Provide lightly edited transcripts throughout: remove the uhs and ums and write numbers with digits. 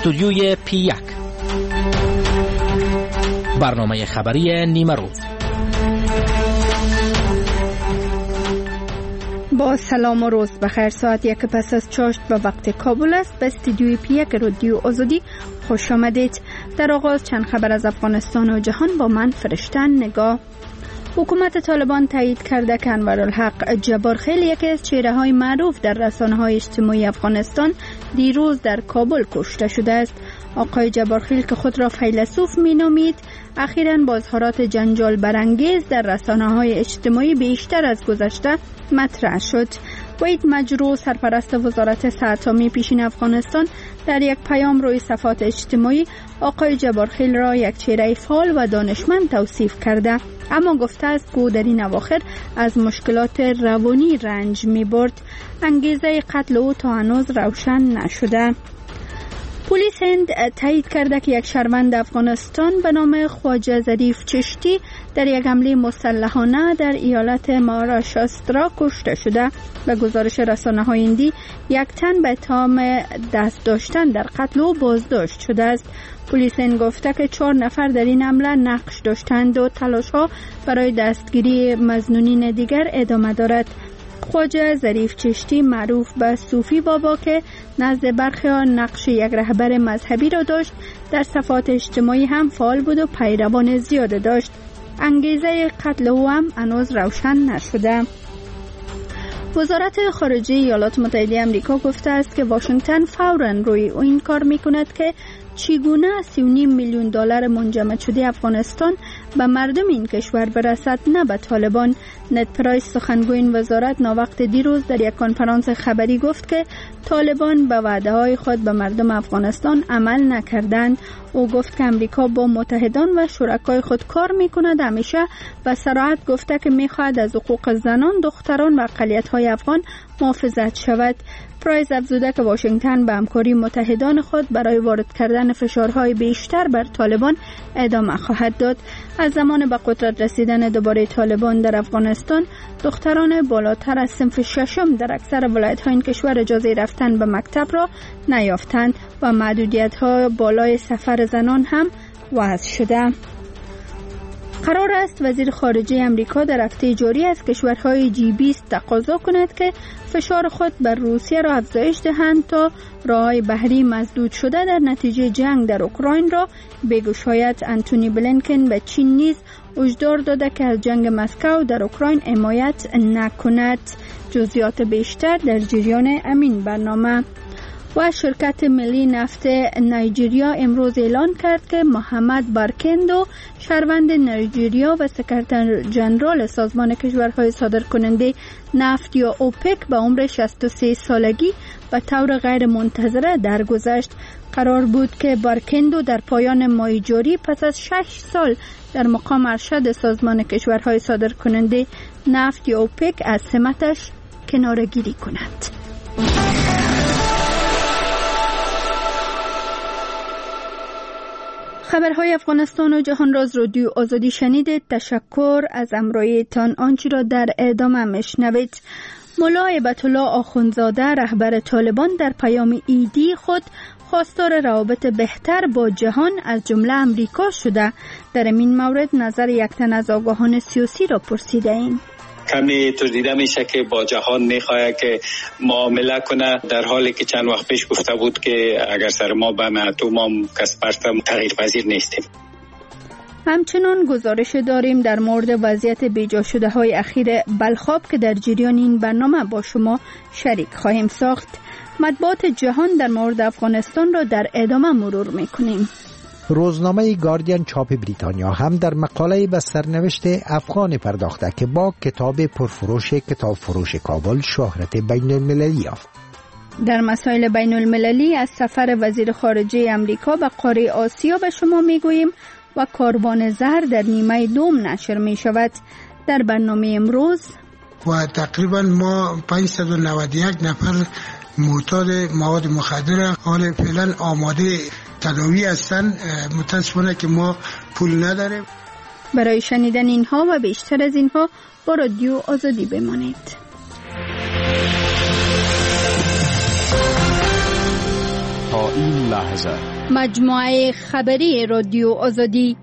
استودیوی P1 برنامه خبری نیمه روز. با سلام و روز بخیر. ساعت 1 پس از چاشت به وقت کابل است. به استودیوی P1 رادیو آزادی خوش آمدید. در آغاز چند خبر از افغانستان و جهان با من فرشتن نگاه. حکومت طالبان تایید کرده که انورالحق جبارخیل، یکی از چهره‌های معروف در رسانه‌های اجتماعی افغانستان، دیروز در کابل کشته شده است. آقای جبارخیل که خود را فیلسوف می‌نامید، اخیراً با اظهارات جنجال برانگیز در رسانه‌های اجتماعی بیشتر از گذشته مطرح شد. وحید مجروح، سرپرست وزارت صحت عامه پیشین افغانستان، در یک پیام روی صفحات اجتماعی آقای جبارخیل را یک چهره فعال و دانشمند توصیف کرده، اما گفته است که او در این اواخر از مشکلات روانی رنج می‌برد. انگیزه قتل او تا هنوز روشن نشده. پلیس هند تایید کرده که یک شهروند افغانستان به نام خواجه ظریف چشتی در یک حمله مسلحانه در ایالت مهاراشترا کشته شده. به گزارش رسانه‌های هندی، یک تن به اتهام دست داشتن در قتل او بازداشت شده است. پلیس هند گفته که 4 نفر در این حمله نقش داشتند و تلاش‌ها برای دستگیری مظنونین دیگر ادامه دارد. خواجه ظریف چشتی، معروف به صوفی بابا که نزد برخیان نقش یک رهبر مذهبی را داشت، در صفحات اجتماعی هم فعال بود و پیروان زیاد داشت. انگیزه قتل او هم هنوز روشن نشده. وزارت خارجه ایالات متحده آمریکا گفته است که واشنگتن فوراً روی این کار می‌کند که چگونه 3.5 میلیون دلار منجمد شده افغانستان به مردم این کشور برسد، نه به طالبان. نت پرایس، سخنگوی این وزارت، ناوقت دیروز در یک کنفرانس خبری گفت که طالبان به وعده‌های خود به مردم افغانستان عمل نکردند. او گفت که امریکا با متحدان و شرکای خود کار می‌کند. همیشه به صراحت گفته که می‌خواهد از حقوق زنان، دختران و اقلیت‌های افغان محافظت شود. پرایس افزوده که واشنگتن به همکاری متحدان خود برای وارد کردن فشارهای بیشتر بر طالبان ادامه خواهد داد. از زمان به قدرت رسیدن دوباره طالبان در افغانستان، دختران بالاتر از صنف 6 در اکثر ولایت‌های این کشور اجازه رفتن به مکتب را نیافتند و محدودیت‌های بالای سفر زنان هم وضع شده. قرار است وزیر خارجه امریکا در هفته جاری از کشورهای G20 تقاضا کند که فشار خود بر روسیه را افزایش دهند تا راه‌های بحری مسدود شده در نتیجه جنگ در اوکراین را بگشاید. انتونی بلینکن به چین نیز هشدار داده که از جنگ مسکو در اوکراین حمایت نکند. جزئیات بیشتر در جریان امین برنامه. و شرکت ملی نفت نایجریا امروز اعلان کرد که محمد بارکندو، شهروند نایجریا و سکرتر جنرال سازمان کشورهای صادرکننده نفت یا اوپک، به عمر 63 سالگی به طور غیر منتظره درگذشت. قرار بود که بارکندو در پایان ماه جاری پس از 6 سال در مقام ارشد سازمان کشورهای صادرکننده نفت یا اوپک از سمتش کناره‌گیری کند. خبرهای افغانستان و جهان راز رادیو آزادی شنیدید. تشکر از همراهیتان. آنچه را در ادامه میشنوید. ملا هیبت‌الله آخوندزاده، رهبر طالبان، در پیام ایدی خود خواستار روابط بهتر با جهان از جمله امریکا شده. در این مورد نظر یک تن از آگاهان سیاسی را پرسیده ایم. کمی دیده میشه که با جهان میخواد که معامله کنه، در حالی که چند وقت پیش گفته بود که اگر سر ما به اتم هم کسپرتم تغییر پذیر نیستیم. همچنان گزارش داریم در مورد وضعیت بیجا شده های اخیر بلخاب که در جریان این برنامه با شما شریک خواهیم ساخت. مطبوعات جهان در مورد افغانستان را در ادامه مرور میکنیم. روزنامه گاردین چاپ بریتانیا هم در مقاله به سرنوشت افغان پرداخته که با کتاب پرفروش کتاب فروش کابل شهرت بین المللی یافت. در مسائل بین المللی از سفر وزیر خارجه امریکا به قاره آسیا به شما میگوییم و کاروان زهر در نیمه دوم نشر می شود. در برنامه امروز و تقریبا ما 591 نفر معتاد مواد مخدر حال فعلا آماده تداوی هستند. متاسفانه که ما پول نداریم. برای شنیدن اینها و بیشتر از اینها با رادیو آزادی بمانید. تا این لحظه مجموعه خبری رادیو آزادی.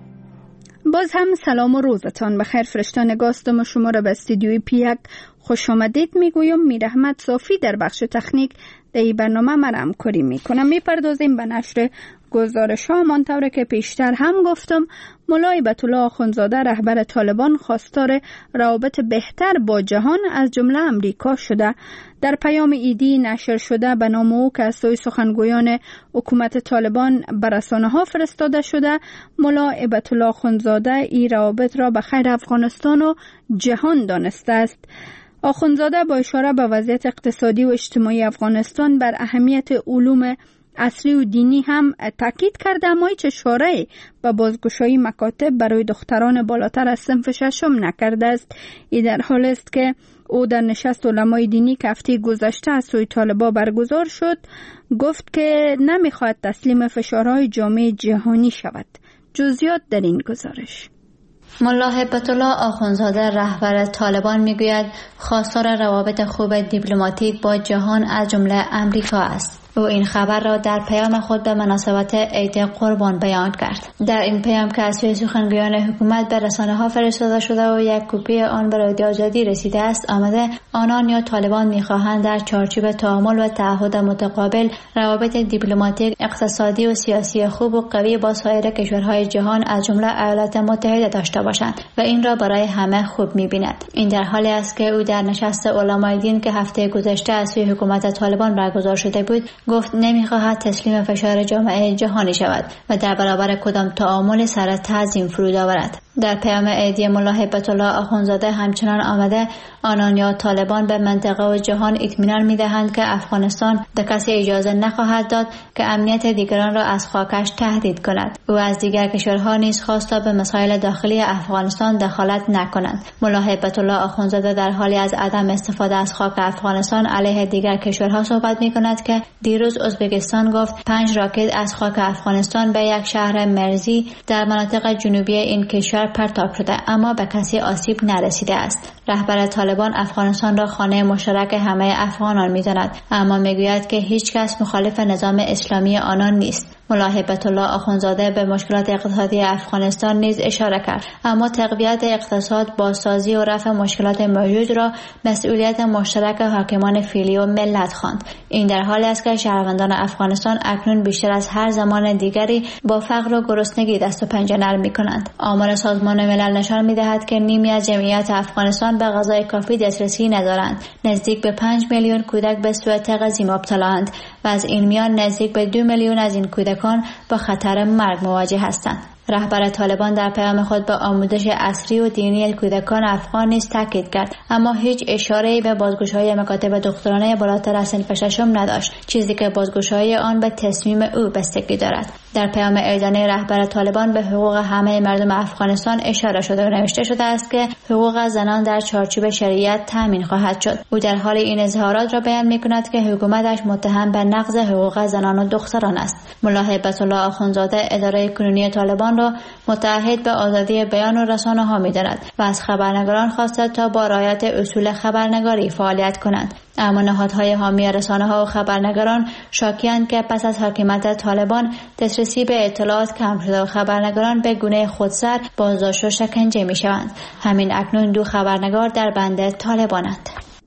باز هم سلام و روزتان بخیر. فرشته نگاستم و شما را به استودیوی پیک خوش آمدید میگویم. میر احمد صافی در بخش تکنیک در این برنامه من همکاری میکنم. میپردازیم به نشر گزارش ها. منطوره که پیشتر هم گفتم، ملا هیبت‌الله آخوندزاده رهبر طالبان خواستار روابط بهتر با جهان از جمله امریکا شده. در پیام ایدی نشر شده به نام او که از سوی سخنگویان حکومت طالبان به رسانه‌ها فرستاده شده، ملا هیبت‌الله آخوندزاده این روابط را به خیر افغانستان و جهان دانسته است. آخوندزاده با اشاره به وضعیت اقتصادی و اجتماعی افغانستان بر اهمیت علوم عصری و دینی هم تاکید کرده، اما هیچ اشاره به بازگشایی مکاتب برای دختران بالاتر از صنف ششم نکرده است. این در حال است که او در نشست علمای دینی که هفته گذشته از سوی طالبان برگزار شد گفت که نمیخواهد تسلیم فشارهای جامعه جهانی شود. جزئیات در این گزارش. ملا هیبت‌الله آخوندزاده رهبر طالبان میگوید خواستار روابط خوب دیپلماتیک با جهان از جمله امریکا است. او این خبر را در پیام خود به مناسبت عید قربان بیان کرد. در این پیام که از سوی سخنگویان حکومت به رسانه‌ها فرستاده شده و یک کپی آن به رادیو آزادی رسیده است آمده، آنان یا طالبان می‌خواهند در چارچوب تعامل و تعهد متقابل روابط دیپلماتیک، اقتصادی و سیاسی خوب و قوی با سایر کشورهای جهان از جمله ایالات متحده داشته باشند و این را برای همه خوب می‌بیند. این در حالی است که او در نشست علمای دین که هفته گذشته از سوی حکومت طالبان برگزار شده بود گفت نمیخواهد تسلیم فشار جامعه جهانی شود و در برابر کدام تعامل سر تعظیم فرود آورد. در پیام عیدی ملا هیبت‌الله آخوندزاده همچنان آمده آنان یا طالبان به منطقه و جهان اطمینان می‌دهند که افغانستان به کسی اجازه نخواهد داد که امنیت دیگران را از خاکش تهدید کند. او از دیگر کشورها نیز خواست تا به مسائل داخلی افغانستان دخالت نکنند. ملا هیبت‌الله آخوندزاده در حالی از عدم استفاده از خاک افغانستان علیه دیگر کشورها صحبت می‌کند که دیروز ازبکستان گفت 5 راکت از خاک افغانستان به یک شهر مرزی در مناطق جنوبی این کشور پرتاب شده اما به کسی آسیب نرسیده است. رهبر طالبان افغانستان را خانه مشترک همه افغانان می‌داند اما میگوید که هیچ کس مخالف نظام اسلامی آنان نیست. ملا هیبت‌الله آخوندزاده به مشکلات اقتصادی افغانستان نیز اشاره کرد اما تقویت اقتصاد، بازسازی و رفع مشکلات موجود را مسئولیت مشترک حاکمان فعلی و ملت خواند. این در حالی است که شهروندان افغانستان اکنون بیشتر از هر زمان دیگری با فقر و گرسنگی دست و پنجه نرم می‌کنند. آمار سازمان ملل نشان می‌دهد که نیمی از جمعیت افغانستان به غذای کافی دسترسی ندارند. نزدیک به 5 میلیون کودک به سوء تغذیه مبتلااند و از این میان نزدیک به 2 میلیون از این کودکان با خطر مرگ مواجه هستند. رهبر طالبان در پیام خود به آموزش عصری و دینی کودکان افغان نیز تاکید کرد اما هیچ اشاره‌ای به بازگشایی مکاتب دخترانه بالاتر از صنف ششم نداشت، چیزی که بازگشایی آن به تصمیم او بستگی دارد. در پیام اعلانه رهبر طالبان به حقوق همه مردم افغانستان اشاره شده و نوشته شده است که حقوق زنان در چارچوب شریعت تامین خواهد شد. او در حال این اظهارات را بیان می‌کند که حکومتش متهم به نقض حقوق زنان و دختران است. ملا هیبت‌الله آخوندزاده اداره کنونی طالبان را متعهد به آزادی بیان و رسانه‌ها می‌داند و از خبرنگاران خواسته تا با رعایت اصول خبرنگاری فعالیت کنند. اما نهادهای حامی رسانه‌ها و خبرنگاران شاکی‌اند که پس از حاکمیت طالبان دسترسی به اطلاعات کم شده و خبرنگاران به گونه خودسر بازداشت و شکنجه می‌شوند. همین اکنون 2 خبرنگار در بند طالبانند.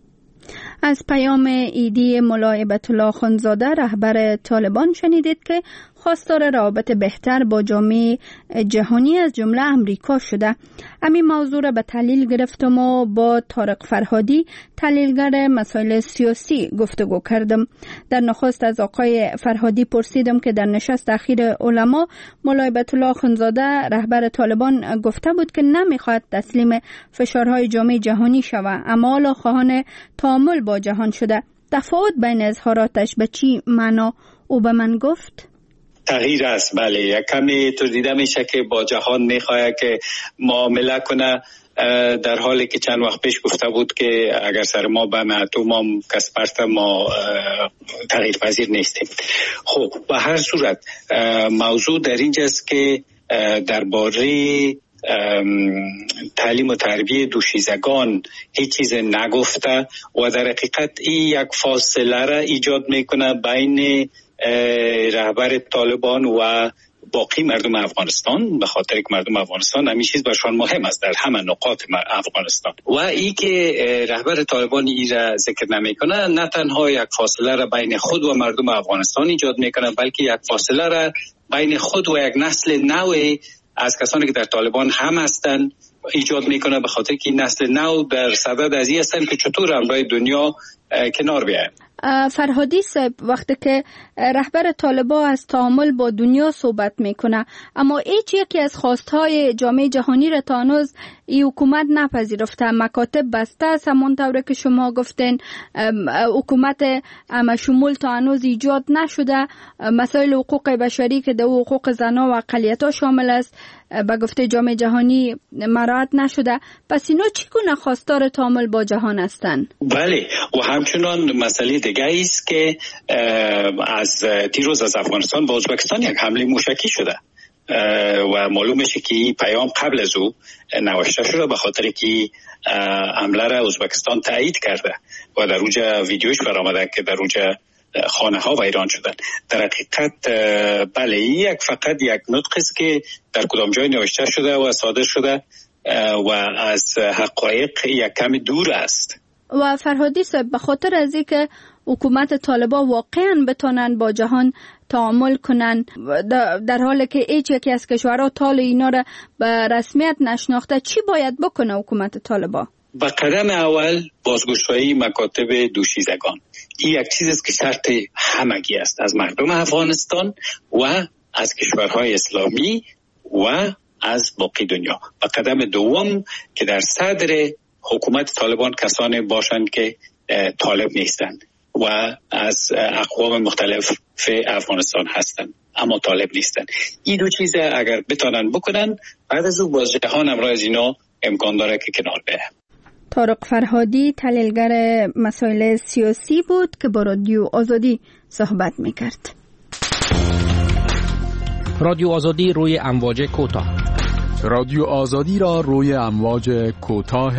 از پیام ایدی ملا هیبت‌الله آخوندزاده رهبر طالبان شنیدید که خواستار روابط بهتر با جامعه جهانی از جمله امریکا شده. همین موضوع را به تحلیل گرفتم و با طارق فرهادی تحلیلگر مسائل سیاسی گفتگو کردم. در نخست از آقای فرهادی پرسیدم که در نشست اخیر علما ملا هیبت‌الله آخوندزاده رهبر طالبان گفته بود که نمیخواهد تسلیم فشارهای جامعه جهانی شود اما حالا خواهان تعامل با جهان شده. تفاوت بین اظهاراتش به چی معنا؟ او به من گفت تغییر است. بله، یک کمی تو دیده میشه که با جهان میخواد که معامله کنه، در حالی که چند وقت پیش گفته بود که اگر سر ما به اتم ما کسپرت ما تغییر پذیر نیستیم. خب به هر صورت موضوع در اینجاست که درباره تعلیم و تربیت دوشیزگان هیچ چیز نگفته و در حقیقت این یک فاصله را ایجاد میکنه بین رهبر طالبان و باقی مردم افغانستان، به خاطر که مردم افغانستان همین چیز برشان مهم است در همه نقاط افغانستان. و ای که رهبر طالبان ای را ذکر نمیکنه، نه تنها یک فاصله را بین خود و مردم افغانستان ایجاد میکنه، بلکه یک فاصله را بین خود و یک نسل نوی از کسانی که در طالبان هم هستند ایجاد میکنه، به خاطر که این نسل نو در صدد از این هستند که چطور همراه دنیا کنار بیاین. فرهادی صاحب، وقتی که رهبر طالبان از تعامل با دنیا صحبت میکنه، اما هیچ یکی از خواستهای جامعه جهانی را تا هنوز این حکومت نپذیرفته. مکاتب بسته است، همانطور که شما گفتین، حکومت همشمول تا هنوز ایجاد نشده. مسائل حقوق بشری که در حقوق زنان و اقلیت‌ها شامل است به گفته جامعه جهانی مراعات نشده. پس اینا چگونه خواستار تعامل با جهان هستند؟ بله، و همچنان مسئله دیگه است که از دیروز از افغانستان به ازبکستان یک حمله موشکی شده و معلوم میشه که این پیام قبل از او نوشته شده، به خاطر که حمله را ازبکستان تایید کرده و در اونجا ویدیوش برآمده که در اونجا خانه ها ویران شدن. در حقیقت بله، این فقط یک نطق است که در کدام جای نوشته شده و صادر شده و از حقایق یک کمی دور است. و فرهادی صاحب، به خاطر از اینکه حکومت طالبان واقعا بتونن با جهان تعامل کنن، در حالی که هیچ یکی از کشورها طال اینا را به رسمیت نشناخته، چی باید بکنه حکومت طالبان؟ با قدم اول بازگشایی مکاتب دوشیزگان. این یک چیز است که شرط همگی است از مردم افغانستان و از کشورهای اسلامی و از باقی دنیا. و قدم دوم که در صدر حکومت طالبان کسانی باشند که طالب نیستند و از اقوام مختلف افغانستان هستند اما طالب نیستند. این دو چیز اگر بتانن بکنن، بعد از او باز جهان همراه از اینا امکان داره که کنار بیه. طارق فرهادی، تحلیلگر مسائل سیاسی بود که با رادیو آزادی صحبت میکرد. رادیو آزادی روی امواج کوتاه. رادیو آزادی را روی امواج کوتاه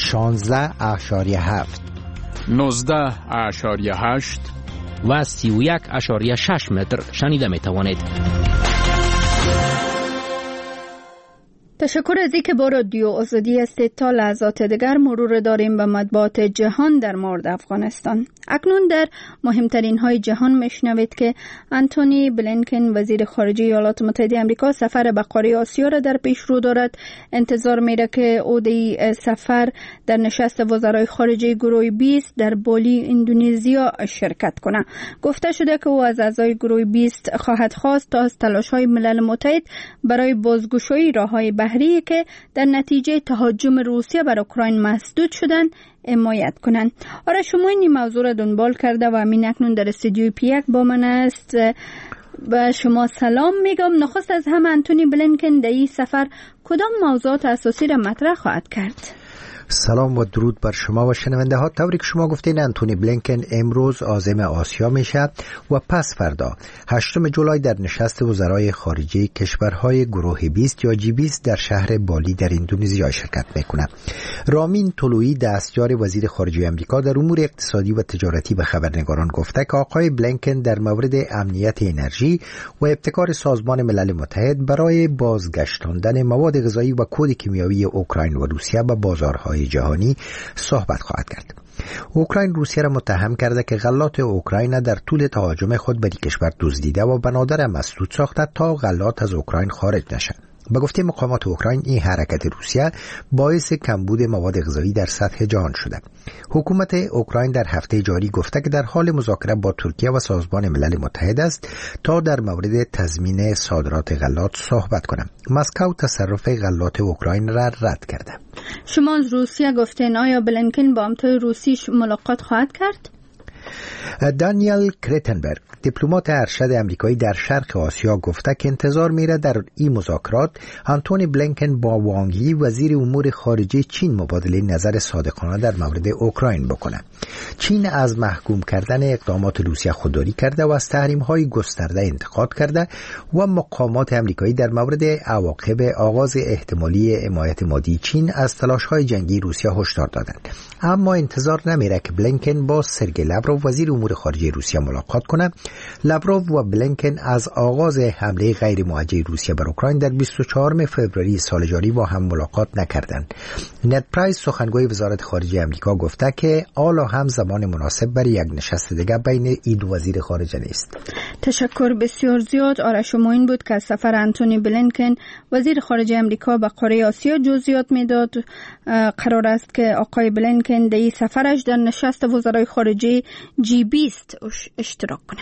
16.7 19.8 و 31.6 متر شنیده می توانید. تشکر از اینکه با رادیو آزادی هستید. تا لحظات دیگر مرور داریم به مطبوعات جهان در مورد افغانستان. اکنون در مهمترین های جهان میشنوید که آنتونی بلینکن وزیر خارجه ایالات متحده آمریکا سفر به قاره آسیا را در پیش رو دارد. انتظار میره که او در سفر در نشست وزرای خارجه گروه 20 در بالی اندونزیا شرکت کنه. گفته شده که او از اعضای گروه 20 خواهد خواست تا از تلاش‌های ملل متحد برای بازگشایی راه‌های بحری که در نتیجه تهاجم روسیه بر اوکراین مسدود شدن حمایت کنند. آره، شما این موضوع را دنبال کرده و امین اکنون در استودیوی پیک با من است. به شما سلام میگم. نخست از همه آنتونی بلینکن در این سفر کدام موضوعات اساسی را مطرح خواهد کرد؟ سلام و درود بر شما و شنونده ها. طوری که شما گفتین، آنتونی بلینکن امروز عازم آسیا میشه و پس فردا 8 جولای در نشست وزرای خارجه کشورهای گروه 20 یا جی 20 در شهر بالی در اندونزیا شرکت میکنه. رامین طلویی، دستیار وزیر خارجه آمریکا در امور اقتصادی و تجارتی، به خبرنگاران گفته که آقای بلینکن در مورد امنیت انرژی و ابتکار سازمان ملل متحد برای بازگشتاندن مواد غذایی و کود کیمیایی اوکراین و روسیه به بازارهای جهانی صحبت خواهد کرد. اوکراین روسیه را متهم کرده که غلات اوکراین در طول تهاجم خود به کشور دزدیده و بنادر مسدود ساخته تا غلات از اوکراین خارج نشد. به گفته مقامات اوکراین، این حرکت روسیه باعث کمبود مواد غذایی در سطح جهان شده. حکومت اوکراین در هفته جاری گفته که در حال مذاکره با ترکیه و سازمان ملل متحد است تا در مورد تضمین صادرات غلات صحبت کنند. مسکو تصرف غلات اوکراین را رد کرده. شما از روسیه گفتین، آیا بلینکن با همتای روسی ملاقات خواهد کرد؟ دانیل کرتنبرگ، دیپلمات ارشد امریکایی در شرق آسیا، گفته که انتظار میره در این مذاکرات آنتونی بلینکن با وانگ یی وزیر امور خارجه چین مبادله نظر صادقانه در مورد اوکراین بکنه. چین از محکوم کردن اقدامات روسیه خودداری کرده و از تحریم‌های گسترده انتقاد کرده و مقامات امریکایی در مورد عواقب آغاز احتمالی حمایت مادی چین از تلاش‌های جنگی روسیه هشدار دادند. اما انتظار نمیره که بلینکن با سرگئی لاوروف وزیر امور خارجه روسیه ملاقات کنند. لاوروف و بلینکن از آغاز حمله غیر موجه روسیه بر اوکراین در 24 فوریه سال جاری با هم ملاقات نکردند. نت پرایس سخنگوی وزارت خارجه آمریکا گفته که حالا هم زمان مناسب برای یک نشست دیگر بین این دو وزیر خارجه نیست. تشکر بسیار زیاد. آرش معین بود که از سفر انتونی بلینکن وزیر خارجه آمریکا به قاره آسیا جزئیات میداد. قرار است که آقای بلینکن در این سفرش در نشست وزرای خارجه G20 اشتراک کنه.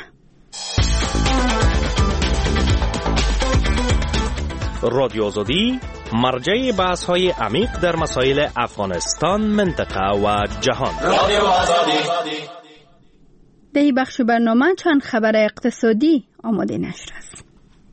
رادیو آزادی مرجع بحث های عمیق در مسائل افغانستان، منطقه و جهان. رادیو آزادی. در این بخش برنامه چند خبر اقتصادی آماده نشر است.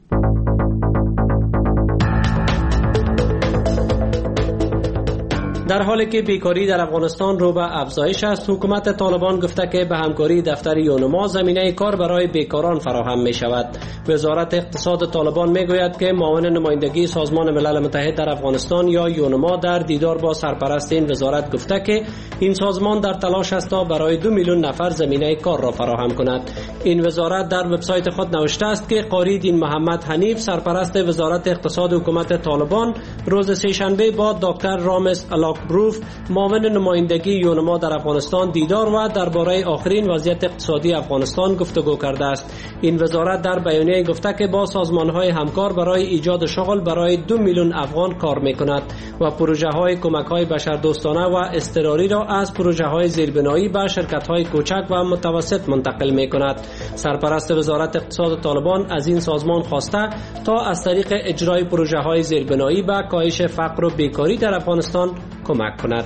در حالی که بیکاری در افغانستان رو به افزایش است، حکومت طالبان گفته که به همکاری دفتر یونما زمینه کار برای بیکاران فراهم می شود. وزارت اقتصاد طالبان می گوید که معاون نمایندگی سازمان ملل متحد در افغانستان یا یونما در دیدار با سرپرست این وزارت گفته که این سازمان در تلاش است تا برای 2 میلیون نفر زمینه کار را فراهم کند. این وزارت در وبسایت خود نوشته است که قاری دین محمد حنیف، سرپرست وزارت اقتصاد حکومت طالبان، روز سه‌شنبه با دکتر رامز بروف، معاون نمایندگی یونما در افغانستان دیدار و درباره آخرین وضعیت اقتصادی افغانستان گفتگو کرده است. این وزارت در بیانیه گفته که با سازمان‌های همکار برای ایجاد شغل برای 2 میلیون افغان کار می‌کند و پروژه‌های کمک‌های بشردوستانه و اضطراری را از پروژه‌های زیربنایی به شرکت‌های کوچک و متوسط منتقل می‌کند. سرپرست وزارت اقتصاد طالبان از این سازمان خواسته تا از طریق اجرای پروژه‌های زیربنایی به کاهش فقر و بیکاری در افغانستان کمک کند.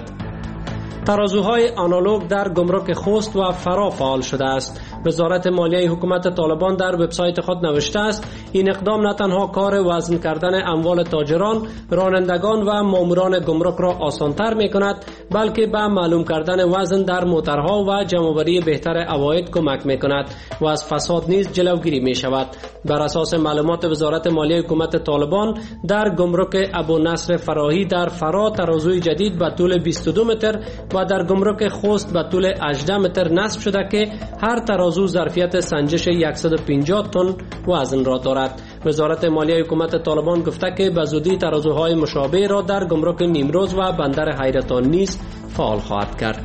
ترازوهای آنالوگ در گمرک خوست و فرا فعال شده است. وزارت مالیه حکومت طالبان در وبسایت خود نوشته است این اقدام نه تنها کار وزن کردن اموال تاجران، رانندگان و ماموران گمرک را آسان‌تر می‌کند، بلکه به معلوم کردن وزن در موترها و جمع‌آوری بهتر عواید کمک می‌کند و از فساد نیز جلوگیری می‌شود. بر اساس معلومات وزارت مالیه حکومت طالبان در گمرک ابو نصر فراهی در فرا ترازوی جدید به طول 22 متر و در گمرک خوست به طول 18 متر نصب شده که هر ترازو ظرفیت سنجش 150 تن وزن را دارد. وزارت مالیه حکومت طالبان گفته که به زودی ترازوهای مشابه را در گمرک نیمروز و بندر حیرتان نیز فعال خواهد کرد.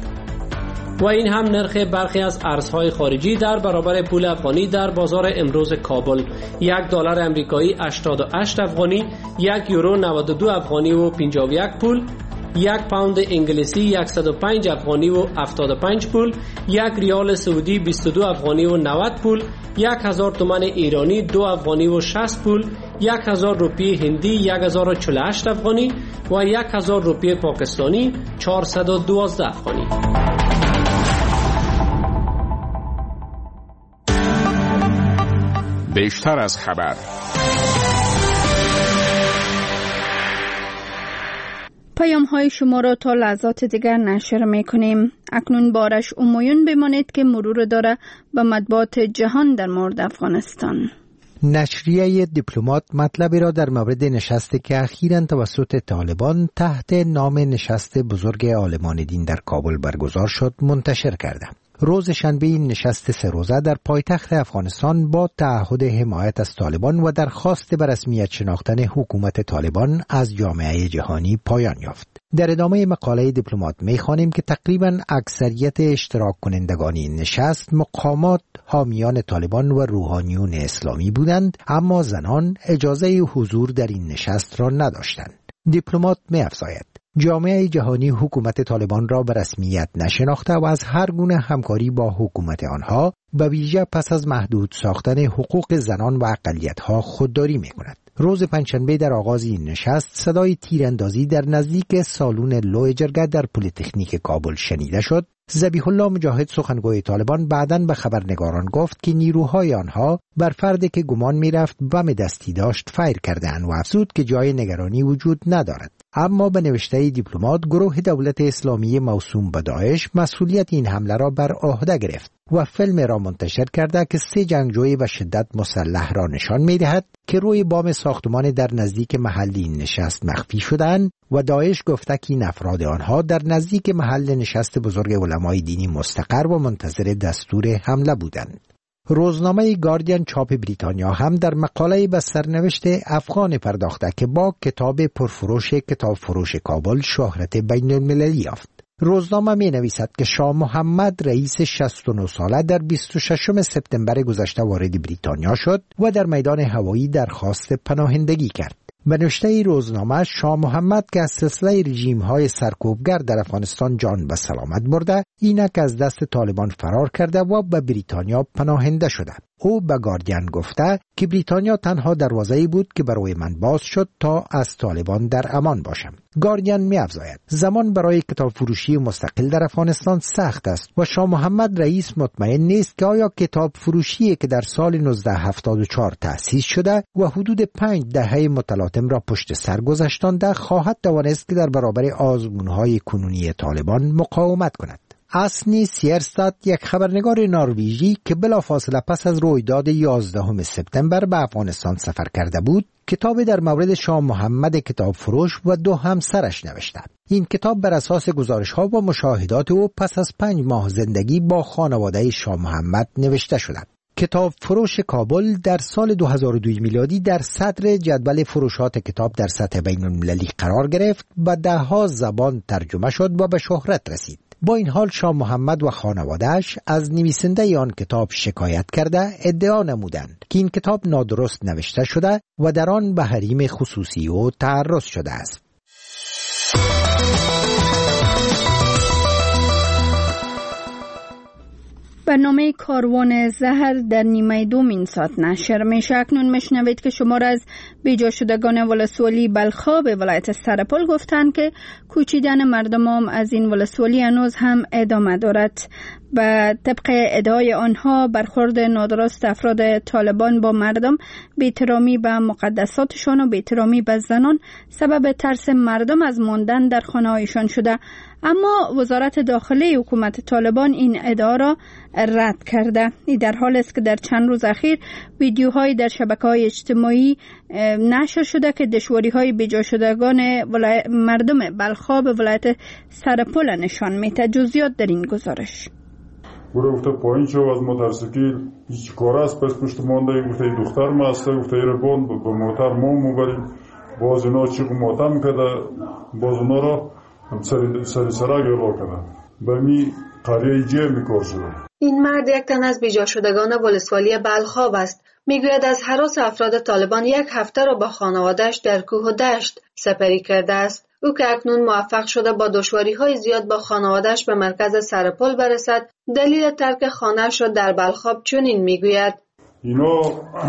و این هم نرخ برخی از ارزهای خارجی در برابر پول افغانی در بازار امروز کابل: $1 امریکایی 88 افغانی، €1 92 افغانی و 51 پول، 1 پوند انگلیسی 105 افغانی و 75 پول، 1 ریال سعودی 22 افغانی و 90 پول، 1000 تومان ایرانی 2 افغانی و 60 پول، 1000 روپیه هندی 1048 افغانی و 1000 روپیه پاکستانی 412 افغانی. بیشتر از خبر. پیام های شما را تا لحظات دیگر نشر می کنیم. اکنون بارش امویون بمانید که مرور داره به مطبوعات جهان در مورد افغانستان. نشریه دیپلمات مطلبی را در مورد نشستی که اخیراً توسط طالبان تحت نام نشست بزرگ عالمان دین در کابل برگزار شد منتشر کرده. روز شنبه این نشست 3 روزه در پایتخت افغانستان با تعهد حمایت از طالبان و درخواست به رسمیت شناختن حکومت طالبان از جامعه جهانی پایان یافت. در ادامه مقاله دیپلمات می‌خوانیم که تقریباً اکثریت اشتراک کنندگان این نشست مقامات حامیان طالبان و روحانیون اسلامی بودند، اما زنان اجازه حضور در این نشست را نداشتند. دیپلمات می‌افزاید جامعه جهانی حکومت طالبان را به رسمیت نشناخته و از هر گونه همکاری با حکومت آنها به ویژه پس از محدود ساختن حقوق زنان و اقلیت‌ها خودداری می‌کند. روز پنجشنبه در آغاز این نشست صدای تیراندازی در نزدیک سالن لوی جرگه در پلی‌تکنیک کابل شنیده شد. ذبیح الله مجاهد سخنگوی طالبان بعداً به خبرنگاران گفت که نیروهای آنها بر فردی که گمان می‌رفت بم دستی داشت فایر کردند و افزود که جای نگرانی وجود ندارد. اما به نوشته دیپلمات گروه دولت اسلامی موسوم به داعش مسئولیت این حمله را بر عهده گرفت و فیلم را منتشر کرده که 3 جنگجوی و شدت مسلح را نشان می‌دهد که روی بام ساختمان در نزدیک محل این نشست مخفی شدند و داعش گفته که این افراد آنها در نزدیک محل نشست بزرگ علمای دینی مستقر و منتظر دستور حمله بودند. روزنامه گاردین چاپ بریتانیا هم در مقاله به سرنوشت افغان پرداخته که با کتاب پرفروش کتاب فروش کابل شهرت بین المللی یافت. روزنامه می نویسد که شاه محمد رئیس 69 ساله در 26 سپتامبر گذشته وارد بریتانیا شد و در میدان هوایی درخواست پناهندگی کرد. به نوشته روزنامه شاه محمد که از سلسله رژیم‌های سرکوبگر در افغانستان جان به سلامت برده، اینک از دست طالبان فرار کرده و به بریتانیا پناهنده شده. او به گاردین گفته که بریتانیا تنها دروازه‌ای بود که برای من باز شد تا از طالبان در امان باشم. گاردین می‌افزاید زمان برای کتاب فروشی مستقل در افغانستان سخت است و شاه محمد رئیس مطمئن نیست که آیا کتاب فروشی که در سال 1974 تأسیس شده و حدود 5 دهه متلاطم را پشت سر گذاشتانده خواهد توانست که در برابر آزمون‌های کنونی طالبان مقاومت کند. اسنی سیرستاد، یک خبرنگار نروژی که بلافاصله پس از رویداد 11 سپتامبر به افغانستان سفر کرده بود، کتابی در مورد شاه محمد کتاب فروش و 2 همسرش نوشته. این کتاب بر اساس گزارش‌ها و مشاهدات او پس از 5 ماه زندگی با خانواده شاه محمد نوشته شده. کتاب فروش کابل در سال 2002 میلادی در صدر جدول فروشات کتاب در سطح بین‌المللی قرار گرفت و 10 زبان ترجمه شد و به شهرت رسید. با این حال شاه محمد و خانواده‌اش از نویسنده آن کتاب شکایت کرده ادعا نمودند که این کتاب نادرست نوشته شده و در آن به حریم خصوصی او تعرض شده است. برنامه کاروان زهر در نیمه دوم این ساعت نشر میشه. اکنون میشنوید که شمار از بیجا شدگان ولسوالی بلخاب ولایت سرپل گفتند که کوچیدن مردم از این ولسوالی هنوز هم ادامه دارد. به طبق ادعای آنها برخورد نادرست افراد طالبان با مردم، بی‌احترامی به مقدساتشان و بی‌احترامی به زنان سبب ترس مردم از ماندن در خانه‌هایشان شده. اما وزارت داخلی حکومت طالبان این ادعا را رد کرده. این در حالی است که در چند روز اخیر ویدیوهایی در شبکه‌های اجتماعی نشر شده که دشواری‌های بیجا شدگان مردم بلخاب ولایت سرپل نشان می‌دهد. جزئیات در این گزارش. گفته پایین شو از موتورسیکل هیچ کار است پس پشت مانده گفته دختر ما است گفته ایره بند به موتر ما میبریم باز اینا چیکو ماتم کرده باز اونا را سری سراغ رو کرده به می قریه جه میکار شده. این مرد یک تن از بیجا شدگان ولسوالی بلخاب است. میگوید از هراس افراد طالبان 1 هفته را با خانواده‌اش در کوه و دشت سپری کرده است. او که اکنون موفق شده با دشواری‌های زیاد با خانواده‌اش به مرکز سرپل برسد، دلیل ترک خانه‌اش را در بلخاب چنین میگوید: اینا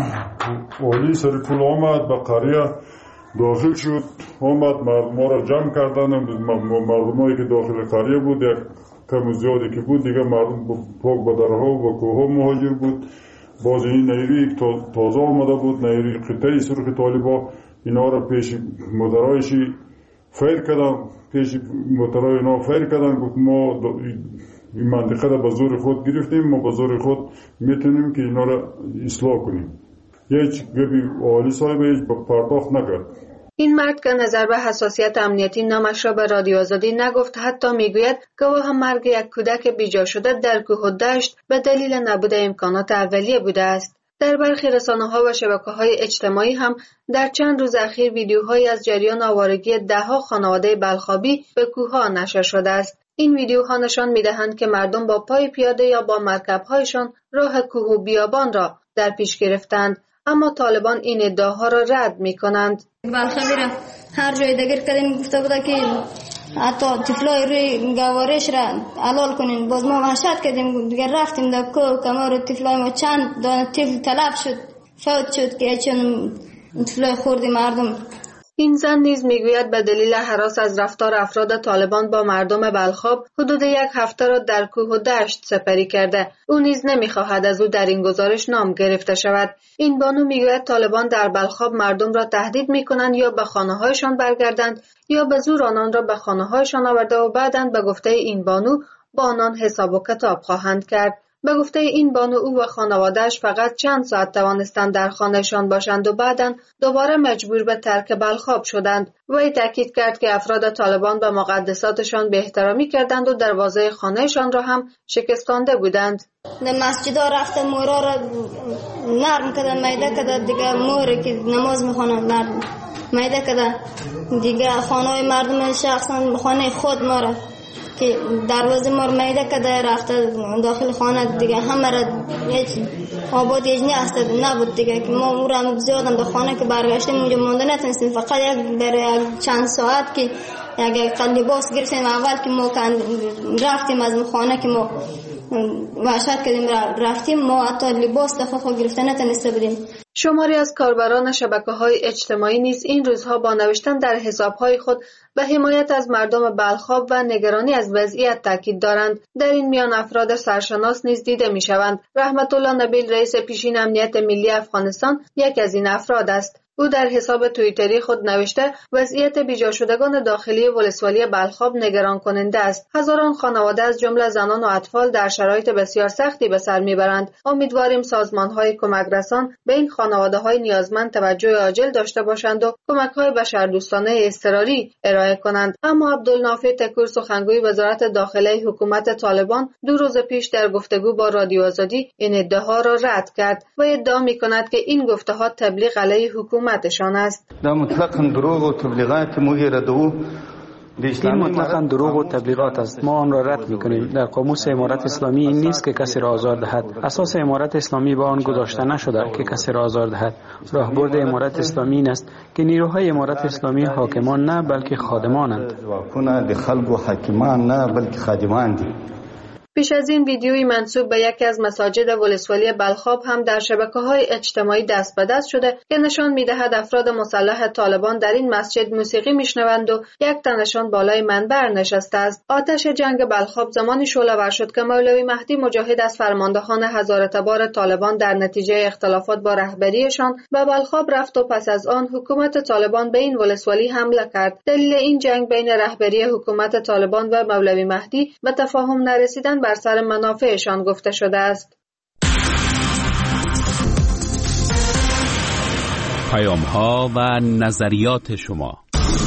والی سرپل آمد به قریه داخل شد، آمد ما را جمع کردن، مردمایی که داخل قریه بود یک کم زیادی که بود دیگه مردم پاک به درها و به کوه مهاجر بود. باز این نیروی تازه آمده بود، نیروی قطعی سرخ طالبا اینا را پیش مدرایشی فیر کردن، پیش مدرای اینا فیر کردن. گفت ما این منطقه را به زور خود گرفتیم، ما به زور خود میتونیم که اینا را اصلاح کنیم. هیچ گپی والی صاحب هیچ پرداخت نکرد. این مرد که نظر به حساسیت امنیتی نامش را به رادیو آزادی نگفت، حتی میگوید گواه مرگ یک کودک بیجا شده در کوه و دشت به دلیل نبود امکانات اولیه بوده است. در برخی رسانه‌ها و شبکه‌های اجتماعی هم در چند روز اخیر ویدیوهایی از جریان آوارگی 10 خانواده بلخابی به کوه‌ها نشر شده است. این ویدیوها نشان می‌دهند که مردم با پای پیاده یا با مرکب‌هایشان راه کوه و بیابان را در پیش گرفتند، اما طالبان این ادعاها را رد می‌کنند. بلخابی را هر جای دیگر کردین گفته بوده که حتی طفلای روی گوارش را علال کنین. باز ما وحشت کردیم دیگر رفتیم در کوه کمار طفلای ما چند دانه طفل تلف شد، فوت شد که چون طفلای خوردی مردم. این زن نیز میگوید به دلیل هراس از رفتار افراد طالبان با مردم بلخاب حدود 1 هفته را در کوه و دشت سپری کرده. او نیز نمیخواهد از او در این گزارش نام گرفته شود. این بانو میگوید طالبان در بلخاب مردم را تهدید میکنند یا به خانه‌هایشان برگردند یا به زور آنان را به خانه‌هایشان آورده و بعداً به گفته این بانو با آنان حساب و کتاب خواهند کرد. به گفته این بانو او و خانواده‌اش فقط چند ساعت توانستند در خانهشان باشند و بعداً دوباره مجبور به ترک بلخاب شدند. وی تاکید کرد که افراد طالبان به مقدساتشان بی‌احترامی کردند و دروازه خانهشان را هم شکستانده بودند. در مسجدها رفته مورا را نرم کردن، میده کردن دیگه، موری که نماز میخوانند نرم میده کردن دیگه. خانه مردم شخصا خانه خود ما را که دروازه ما میده کده رفته داخل خانه دیگه، همه را هیچ آباد یجنی هست نبود دیگه که ما او را زیادم در خانه که برگشتیم اونجا مانده نتونستیم. فقط یک چند ساعت که یک لباس گرفتیم اول که ما رفتیم از خانه که ما وحشت کردیم رفتیم، ما حتی لباس دفعه گرفته نتونسته بودیم. شماری از کاربران شبکه‌های اجتماعی نیز این روزها با نوشتن در حساب‌های خود به حمایت از مردم بلخاب و نگرانی از وضعیت تاکید دارند. در این میان افراد سرشناس نیز دیده می‌شوند. رحمت الله نبیل رئیس پیشین امنیت ملی افغانستان یک از این افراد است. او در حساب توییتری خود نوشته وضعیت بیجا شدگان داخلی ولسوالی بلخاب نگران کننده است. هزاران خانواده از جمله زنان و اطفال در شرایط بسیار سختی به سر میبرند. امیدواریم سازمان‌های کمک رسان به این خانواده‌های نیازمند توجه عاجل داشته باشند و کمک‌های بشردوستانه اضطراری ارائه کنند. اما عبدالنافع تکور سخنگوی وزارت داخله حکومت طالبان 2 روز پیش در گفتگو با رادیو آزادی این ادعاها را رد کرد و ادعا می‌کند که این گفته‌ها تبلیغ علیه حکومتشان است. دا مطلقاً دروغ و تبلیغات مهیردو. این مطلقاً دروغ و تبلیغات است. ما آن را رد می‌کنیم. در قاموس امارت اسلامی این نیست که کسی را آزار دهد. اساس امارت اسلامی با آن گذاشته نشده که کسی را آزار دهد. راهبرد امارت اسلامی این است که نیروهای امارت اسلامی حاکمان نه بلکه خادمانند. د خلکو حاکمان نه بلکه خادمان. پیش از این ویدیویی منسوب به یکی از مساجد ولسوالی بلخاب هم در شبکه‌های اجتماعی دست به دست شده که نشان می‌دهد افراد مسلح طالبان در این مسجد موسیقی میشنوند و یک تنشان بالای منبر نشسته است. آتش جنگ بلخاب زمانی شعله‌ور شد که مولوی مهدی مجاهد از فرماندهان هزاره‌تبار طالبان در نتیجه اختلافات با رهبریشان به بلخاب رفت و پس از آن حکومت طالبان به این ولسوالی حمله کرد. دلیل این جنگ بین رهبری حکومت طالبان و مولوی مهدی به تفاهم نرسیدن بر سر منافعشان گفته شده است. پیام‌ها و نظریات شما.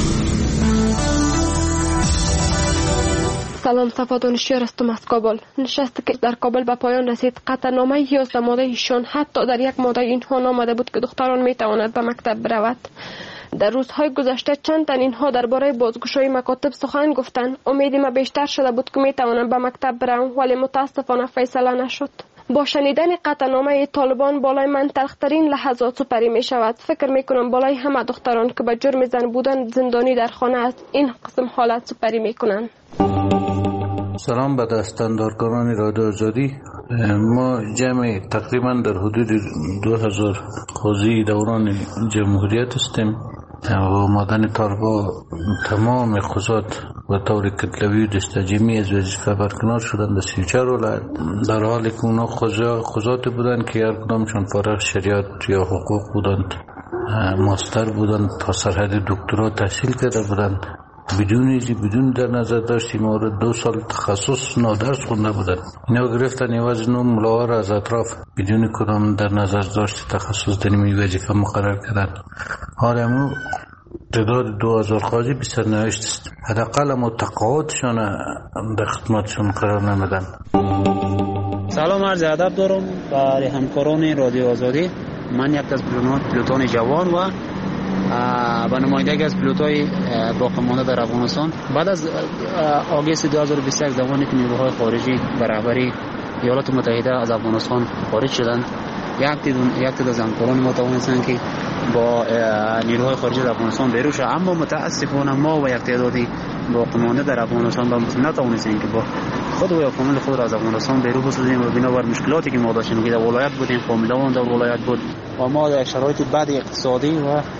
سلام، صفا دانشیار هستم از کابل. نشستی که در کابل به پایان رسید. قطعنامه 11 ماده ایشان حتی در یک ماده اینها نامده بود که دختران میتواند به مکتب برود. در روزهای گذشته چند تن اینها درباره بازگشایی مکاتب سخن گفتند. امید ما بیشتر شده بود که میتوانم به مکتب برم، ولی متاسفانه فیصله نشد. با شنیدن قطعنامه طالبان بالای من تلخترین لحظات سپری می شود. فکر می کنم بالای همه دختران که به جرم زن بودن زندانی در خانه است این قسم حالت سپری می کنند. سلام به دستاندارکاران رادیو آزادی. ما جمع تقریبا در حدود 2000 قاضی دوران جمهوریت هستیم و مادن طالبا تمام قضات و طور کتلوی و دستجیمی از وظیفه برکنار شدن به 34 ولایت، در حالی که اونا قضات بودن که هر کدامشون فارغ شریعت یا حقوق بودند، ماستر بودند، تا سرحد دکترا تحصیل کرده بودند، بدون در نظر داشتیم و 2 سال تخصص نادرس خونده بودن. اینا گرفتن عوض نون ملاها را از اطراف بدون کدام در نظر داشت تخصص در این وظیفه مقرر کردن. حالا ما تعداد 2000 قاضی بسرنوشت است. حداقل ما تقاعدشان در خدمتشون قرار نمیدن. سلام، عرض ادب دارم برای همکاران رادیو آزادی. من یک از پیلوتان جوان و با نمایندگی از پیلوت‌های باقی مانده در افغانستان بعد از آگوست 2021 زمانی که نیروهای خارجی به رهبری ایالات متحده از افغانستان خارج شدند، یک تعداد از همکاران ما توانستند که با نیروهای خارجی در افغانستان بیرون شوند، اما متاسفانه ما و یک تعدادی باقی مانده در افغانستان نتوانستیم که با خود و فامیل خود را از افغانستان بیرون بسازیم و بنابر مشکلاتی که ما داشتیم که در ولایت بودیم، فامیلمون در ولایت بود و ما در شرایط بد اقتصادی و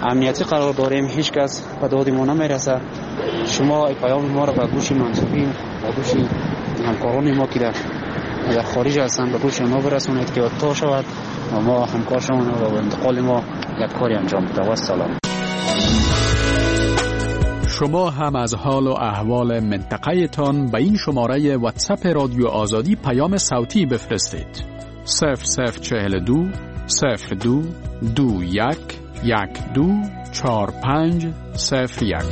امنیتی قرار داریم، هیچ کس به داد ما نمیرسه. شما پیام ما را به گوش منصوبین و گوش همکاران ما که در خارج هستند به گوش ما برسونید که تا شود و ما همکارشان و به انتقال ما یک کاری انجام بده. و سلام. شما هم از حال و احوال منطقه تان به این شماره واتساپ رادیو آزادی پیام صوتی بفرستید. 0042 02 21 12 45 01.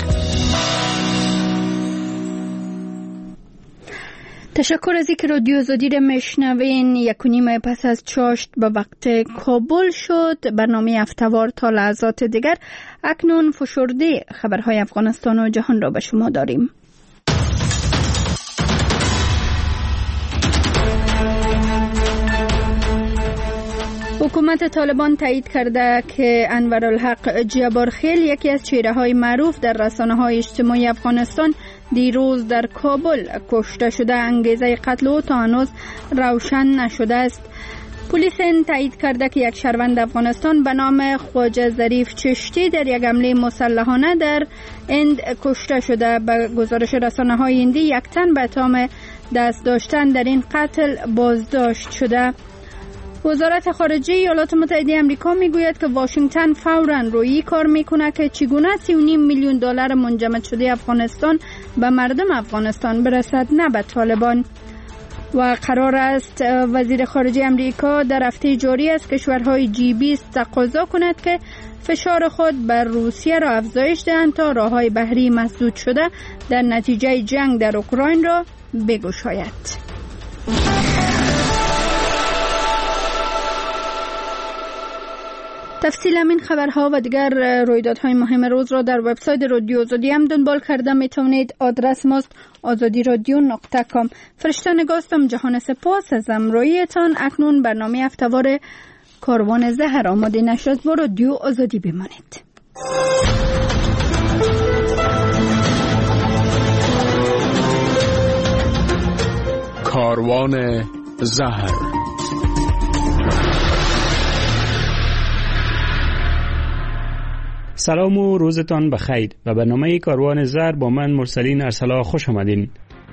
تشکر از اینکه رادیو آزادی را میشنوین. 1.5 پس از چاشت به وقت کابل شد. برنامه هفته‌وار تا لحظات دیگر. اکنون فشرده خبرهای افغانستان و جهان را به شما داریم. حکومت طالبان تایید کرده که انورالحق جبارخیل، یکی از چهره‌های معروف در رسانه‌های اجتماعی افغانستان، دیروز در کابل کشته شده. انگیزه قتل او تا هنوز روشن نشده است. پلیس این تایید کرده که یک شهروند افغانستان به نام خواجه ظریف چشتی در یک حمله مسلحانه در هند کشته شده. به گزارش رسانه‌های هندی، یک تن به اتهام دست داشتن در این قتل بازداشت شده. وزارت خارجه ایالات متحده آمریکا میگوید که واشنگتن فوراً روی کار میکنه که چگونه 3.5 میلیون دلار منجمد شده افغانستان به مردم افغانستان برسد، نه به طالبان. و قرار است وزیر خارجه آمریکا در هفته جاری از کشورهای G20 تقاضا کند که فشار خود بر روسیه را افزایش دهند تا راههای بحری مسدود شده در نتیجه جنگ در اوکراین را بگشاید. تفصیل این خبرها و دیگر رویدادهای مهم روز را در وبسایت رادیو آزادی هم دنبال کرده میتونید. آدرس ماست azadiradyo.com. فرشته نگاستم. جهان سپاس از همراهیتان. اکنون برنامه هفته‌وار کاروان زهر آماده نشد. با رادیو آزادی بمانید. کاروان زهر. سلام و روزتان بخیر و برنامه کاروان زهر با من مرسلین ارسلا خوش آمدین.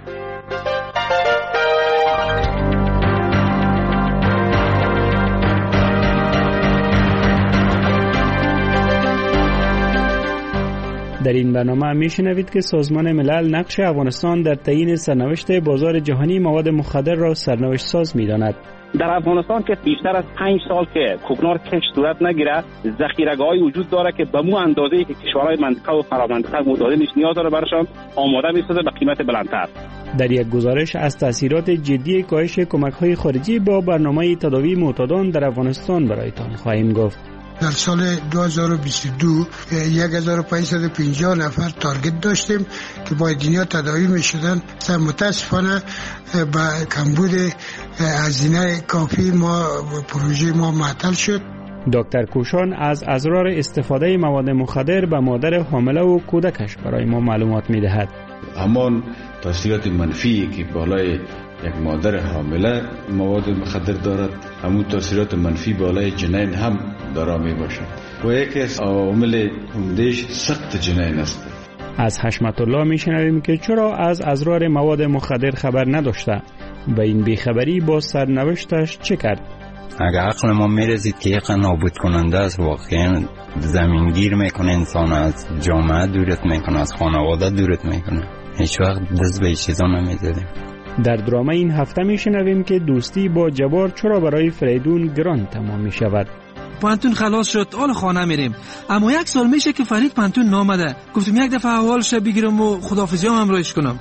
در این برنامه میشنوید که سازمان ملل نقش افغانستان در تعیین سرنوشت بازار جهانی مواد مخدر را سرنوشت ساز می‌داند. در افغانستان که بیشتر از 5 سال که کوکنار کش صورت نگیره، ذخیره‌های وجود داره که به مو اندازه‌ای که کشورهای منطقه و فرامنطقه متعادلش نیاز داره برشان آماده می‌سازه به قیمت بلندتر. در یک گزارش از تاثیرات جدی کاهش کمک‌های خارجی با برنامه تداوی معتادان در افغانستان برایتان خواهیم گفت. در سال 2022 1550 نفر تارگت داشتیم که باید اینها تداوی می شدن. متاسفانه با کمبود هزینه کافی پروژه ما معطل شد. دکتر کوشان از اضرار استفاده مواد مخدر به مادر حامله و کودکش برای ما معلومات می دهد. همان تاثیرات منفی که بالای یک مادر حامله مواد مخدر دارد، همون تاثیرات منفی بالای جنین هم دارا می باشد و یکی از عوامل عمده‌اش سقط جنین است. از حشمت الله می شنویم که چرا از اضرار مواد مخدر خبر نداشته و این بیخبری با سرنوشتش چه کرد. اگر عقل ما میرسید که یک نابود کننده است، واقعا زمینگیر میکنه، انسان از جامعه دورت میکنه، از خانواده دورت میکنه، هیچ وقت دست به چیزا نمیزدیم. در درامه این هفته میشنویم که دوستی با جبار چرا برای فریدون گران تمام می شود. پانتون خلاص شد، حال خانه میریم، اما 1 سال میشه که فرید پانتون نامده. گفتم یک دفعه احوالش بگیرم و خداحافظی هم همراهش کنم.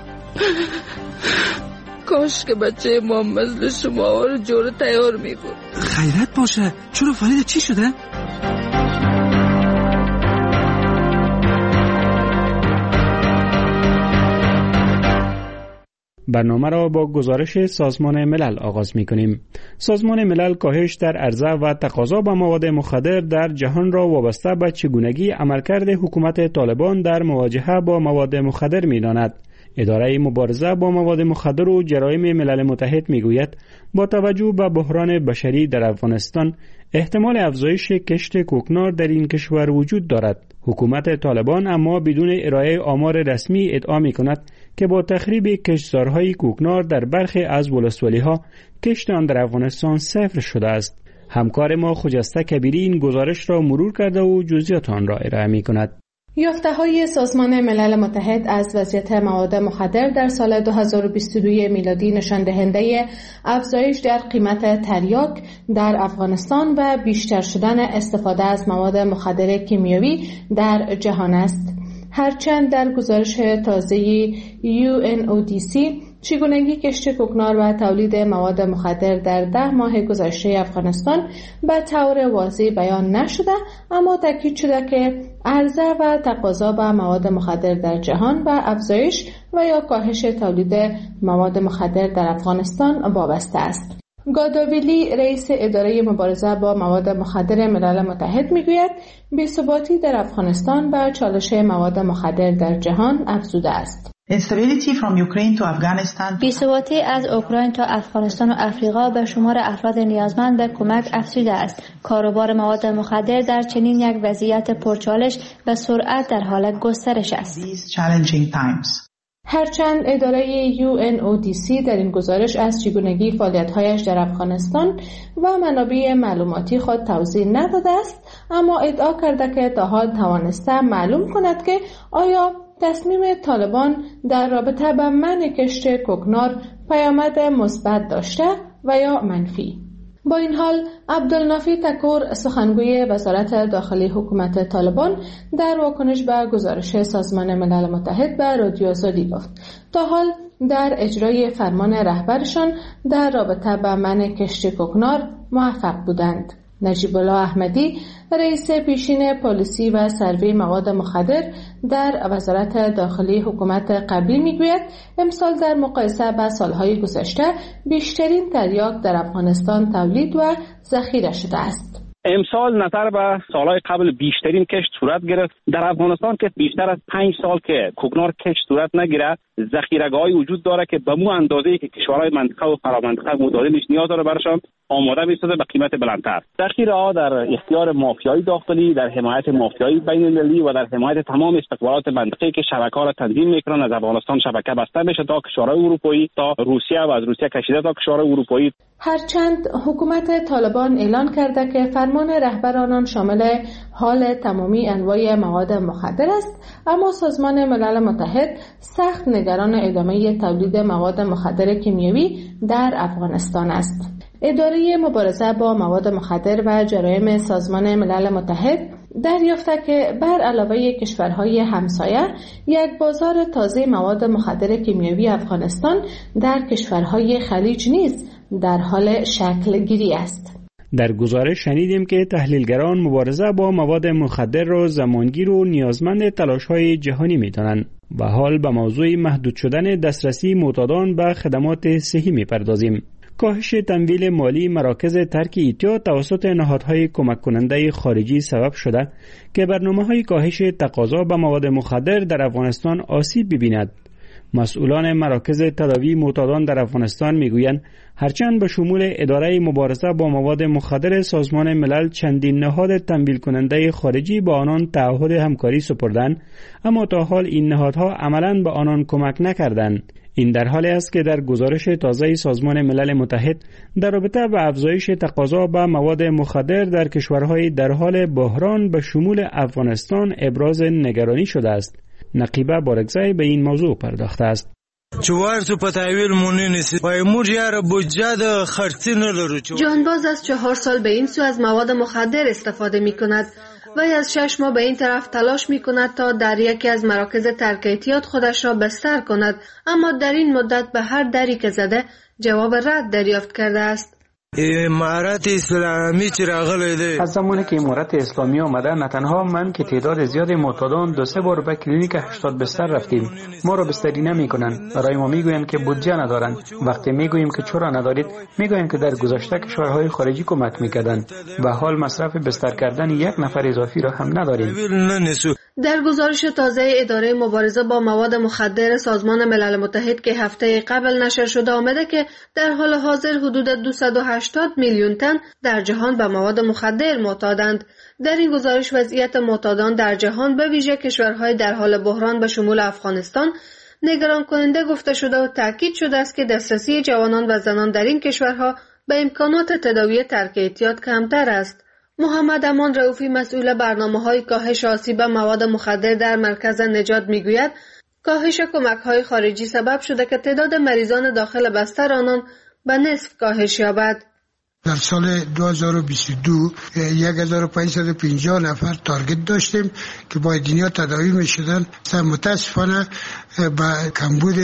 کاش که بچه ما مثل شما رو جور تیار میبود. خیرت باشه. چرا فرید چی شده؟ برنامه را با گزارش سازمان ملل آغاز می کنیم. سازمان ملل کاهش در عرضه و تقاضا به مواد مخدر در جهان را وابسته به چگونگی عملکرد حکومت طالبان در مواجهه با مواد مخدر می داند. اداره مبارزه با مواد مخدر و جرایم ملل متحد میگوید با توجه به بحران بشری در افغانستان احتمال افزایش کشت کوکنار در این کشور وجود دارد. حکومت طالبان اما بدون ارائه آمار رسمی ادعا می‌کند که با تخریب کشتزارهای کوکنار در برخی از ولسوالی‌ها کشت آن در افغانستان صفر شده است. همکار ما خجسته کبیری این گزارش را مرور کرده و جزئیات آن را ارائه می‌کند. یافته‌های سازمان ملل متحد از وضعیت مواد مخدر در سال 2022 میلادی نشان دهنده افزایش در قیمت تریاک در افغانستان و بیشتر شدن استفاده از مواد مخدر کیمیایی در جهان است. هرچند در گزارش تازه UNODC چگونگی کشت کوکنار و تولید مواد مخدر در 10 ماه گذشته افغانستان به طور واضح بیان نشده، اما تاکید شده که عرضه و تقاضا به مواد مخدر در جهان و افزایش و یا کاهش تولید مواد مخدر در افغانستان وابسته است. گاداویلی رئیس اداره مبارزه با مواد مخدر ملل متحد میگوید بی‌ثباتی در افغانستان و چالش مواد مخدر در جهان افزوده است. بی‌ثباتی از اوکراین تا افغانستان و آفریقا به شمار افراد نیازمند به کمک افزوده است. کاروبار مواد مخدر در چنین یک وضعیت پرچالش و سرعت در حال گسترش است. هرچند اداره UNODC در این گزارش از چگونگی فعالیت‌هایش در افغانستان و منابع معلوماتی خود توضیح نداده است، اما ادعا کرده که تا حال توانسته معلوم کند که آیا تصمیم طالبان در رابطه با منع کشت کوکنار پیامد مثبت داشته و یا منفی. با این حال عبدالنافی تکور سخنگوی وزارت داخلی حکومت طالبان در واکنش به گزارش سازمان ملل متحد به رادیو آزادی گفت تا حال در اجرای فرمان رهبرشان در رابطه با منع کشت کوکنار موفق بودند. نجیب الله احمدی رئیس پیشین پالیسی و سروی مواد مخدر در وزارت داخلی حکومت قبلی میگوید امسال در مقایسه با سالهای گذشته بیشترین تریاک در افغانستان تولید و ذخیره شده است. امسال نظر به سالهای قبل بیشترین کشت صورت گرفت در افغانستان که بیشتر از 5 سال که کوکنار کشت صورت نگیره، ذخیره‌گاهی وجود داره که به مو اندازه‌ای که کشورهای منطقه و فرامنطقه متعادلش نیاز داره برشان آماده می‌سازه به قیمت بلندتر. ذخیره‌ها در اختیار مافیای داخلی، در حمایت مافیای بین‌المللی و در حمایت تمام استخبارات منطقه‌ای که شبکه‌ها را تنظیم می‌کنند. از افغانستان شبکه بسته میشه تا کشورهای اروپایی، تا روسیه و از روسیه کشیده تا کشورهای اروپایی. هرچند حکومت طالبان اعلان کرده که فرمان رهبر آنان شامل حال تمامی انواع مواد مخدر است، اما سازمان ملل متحد سخت نگران ادامه تولید مواد مخدر کیمیایی در افغانستان است. اداره مبارزه با مواد مخدر و جرایم سازمان ملل متحد دریافته که بر علاوه کشورهای همسایه یک بازار تازه مواد مخدر کیمیایی افغانستان در کشورهای خلیج نیز در حال شکل گیری است. در گزارش شنیدیم که تحلیلگران مبارزه با مواد مخدر را زمانگیر و نیازمند تلاش‌های جهانی می‌دانند و حال به موضوع محدود شدن دسترسی معتادان به خدمات صحی می‌پردازیم. کاهش تمویل مالی مراکز ترک ایتیا توسط نهادهای کمک کننده خارجی سبب شده که برنامه‌های کاهش تقاضا به مواد مخدر در افغانستان آسیب ببیند. مسئولان مراکز تداوی معتادان در افغانستان میگویند هرچند به شمول اداره مبارزه با مواد مخدر سازمان ملل چندین نهاد تمویل کننده خارجی با آنان تعهد همکاری سپردند، اما تا حال این نهادها عملاً به آنان کمک نکردند. این در حالی است که در گزارش تازه سازمان ملل متحد در رابطه با افزایش تقاضا به مواد مخدر در کشورهای در حال بحران به شمول افغانستان ابراز نگرانی شده است. نقیبه بارگزای به این موضوع پرداخته است. جانباز از 4 سال به این سو از مواد مخدر استفاده می کند و از 6 ماه به این طرف تلاش می کند تا در یکی از مراکز ترک اعتیاد خودش را بستر کند، اما در این مدت به هر دری که زده جواب رد دریافت کرده است. امارت اسلامی چی راغلی دی؟ از زمانی که امارت اسلامی آمده نه تنها من که تعداد زیاد معتادان 2-3 بار به کلینیک 80 بستر رفتیم، ما را بستری نمی‌کنند. برای ما میگویند که بودجه ندارند. وقتی میگوییم که چرا ندارید، میگویند که در گذشته کشورهای خارجی کمک میکردند و حال مصرف بستر کردن 1 نفر اضافی را هم نداریم. در گزارش تازه اداره مبارزه با مواد مخدر سازمان ملل متحد که هفته قبل نشر شده آمده که در حال حاضر حدود 280 میلیون تن در جهان به مواد مخدر معتادند. در این گزارش وضعیت معتادان در جهان به ویژه کشورهای در حال بحران به شمول افغانستان نگران کننده گفته شده و تاکید شده است که دسترسی جوانان و زنان در این کشورها به امکانات تداوی ترک اعتیاد کمتر است. محمد امان رؤوفی مسئول برنامه‌های کاهش آسیب مواد مخدر در مرکز نجات میگوید کاهش کمک‌های خارجی سبب شده که تعداد مریضان داخل بستر آنان به نصف کاهش یابد. در سال 2022 1550 نفر تارگت داشتیم که با دنیا تداوی می شدن. متاسفانه با کمبود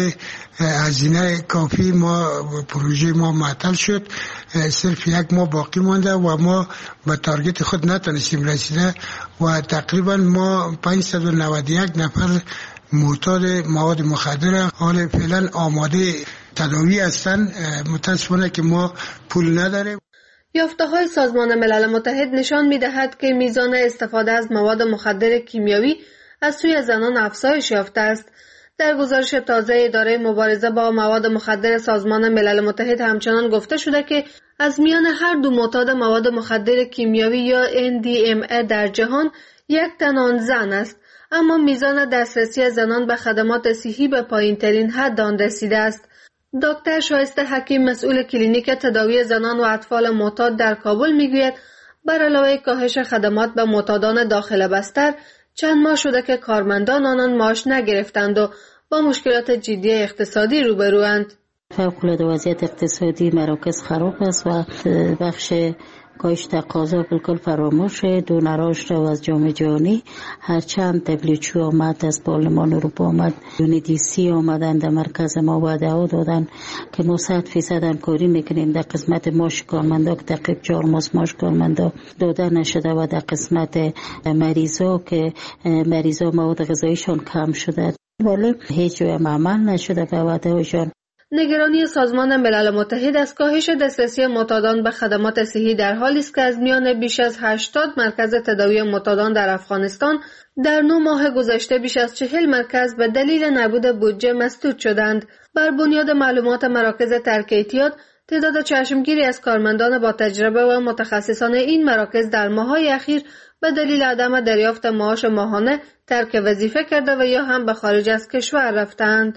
هزینه کافی پروژه ما معطل شد. صرف یک ماه باقی مانده و ما به تارگت خود نتونستیم رسیده و تقریبا ما 591 نفر معتاد مواد مخدر حال فعلا آماده تداوی هستند. متاسفانه که ما پول نداریم. یافته‌های سازمان ملل متحد نشان می‌دهد که میزان استفاده از مواد مخدر کیمیایی از سوی زنان افزایش یافته است. در گزارش تازه اداره مبارزه با مواد مخدر سازمان ملل متحد همچنان گفته شده که از میان هر دو معتاد مواد مخدر کیمیایی یا NDMA در جهان یک تن آن زن است، اما میزان دسترسی زنان به خدمات صحی به پایین‌ترین حد آن رسیده است. دکتر شایسته حکیم مسئول کلینیک تداوی زنان و اطفال معتاد در کابل میگوید بر علاوه کاهش خدمات به معتادان داخل بستر چند ماه شده که کارمندان آنان معاش نگرفتند و با مشکلات جدی اقتصادی روبروند. فوق‌العاده وضعیت اقتصادی مراکز خراب است و بخش کاهش تقاضا بالکل فراموش. دونراش رو از جامعه جهانی هرچند WHO آمد، از پارلمان اروپا آمد، UNDC آمدن در مرکز ما وعده دادن که ما 100% همکاری میکنیم در قسمت ماش کارمندا که تقریبا 4 ماه ماش کارمندا داده نشده و در قسمت مریضا که مریضا مواد غذاییشان کم شده ولی هیچ جای عمل نشده به وعدهشان. نگرانی سازمان ملل متحد از کاهش دسترسی معتادان به خدمات صحی در حالی است که از میان بیش از 80 مرکز تداوی معتادان در افغانستان در 9 ماه گذشته بیش از 40 مرکز به دلیل نبود بودجه مسدود شدند. بر بنیاد معلومات مراکز ترک اعتیاد، تعداد چشمگیری از کارمندان با تجربه و متخصصان این مراکز در ماه‌های اخیر به دلیل عدم دریافت معاش ماهانه ترک وظیفه کرده و یا هم به خارج از کشور رفتند.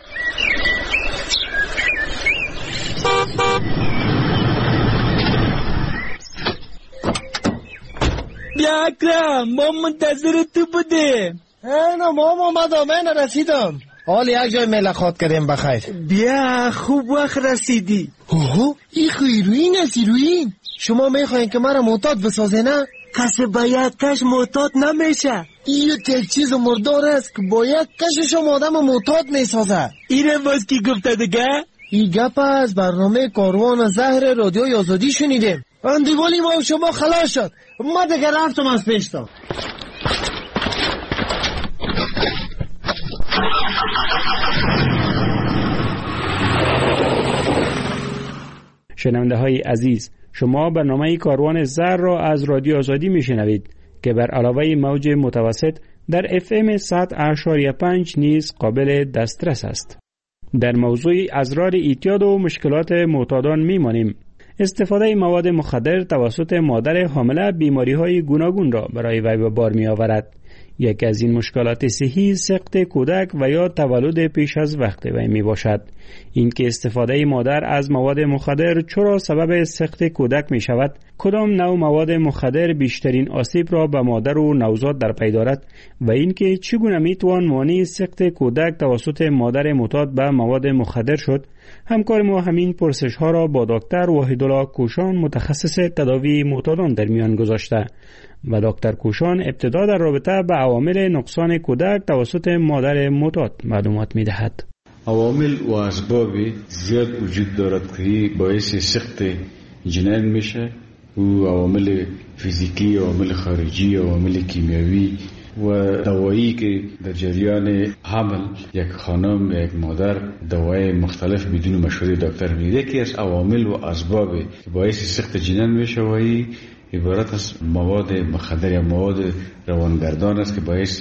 بیا اکرم، ما منتظر تو بودیم. نه ما من رسیدم. حال یک جای ملاقات کردیم بخیر. بیا خوب وقت رسیدی. اوه این خیروین است. ایروین شما میخواین که مرا معتاد بسازه نه؟ کسی با یک کش معتاد نمیشه. این یک چیز مردار است که با یک کش شما آدم معتاد میسازه. اینه باز کی گفته دیگه؟ این گپ از برنامه کاروان زهر رادیوی آزادی شنیدیم. اندیوالی ما و شما خلاص شد. ما دیگه رفتم از پیشتا. شنونده های عزیز، شما برنامه کاروان زهر را از رادیو آزادی میشنوید که بر علاوه موج متوسط در FM 100.5 نیز قابل دسترس است. در موضوع اسرار اعتیاد و مشکلات معتادان میمانیم. استفاده مواد مخدر توسط مادر حامله بیماری‌های گوناگون را برای وی به بار می‌آورد. یکی از این مشکلات صحی سقط کودک و یا تولد پیش از وقت وی میباشد. این که استفاده مادر از مواد مخدر چرا سبب سقط کودک می شود، کدام نوع مواد مخدر بیشترین آسیب را به مادر و نوزاد در پی دارد و این که چگونه می توان مانع سقط کودک توسط مادر معتاد به مواد مخدر شد، همکار ما همین پرسش ها را با دکتر وحیدالله کوشان متخصص تداوی معتادان در میان گذاشته و دکتر کوشان ابتدا در رابطه به عوامل نقصان کودک توسط مادر معتاد معلومات می دهد. عوامل و اسباب زیاد وجود دارد که باعث سقط جنین میشه و عوامل فیزیکی، عوامل خارجی، عوامل کیمیایی و دوایی که در جریان حمل یک خانم یک مادر دوای مختلف بدون مشوره دکتر میگیره. یکی از عوامل و اسباب که باعث سقط جنین میشه و عبارت از مواد مخدر یا مواد روانگردان است که باعث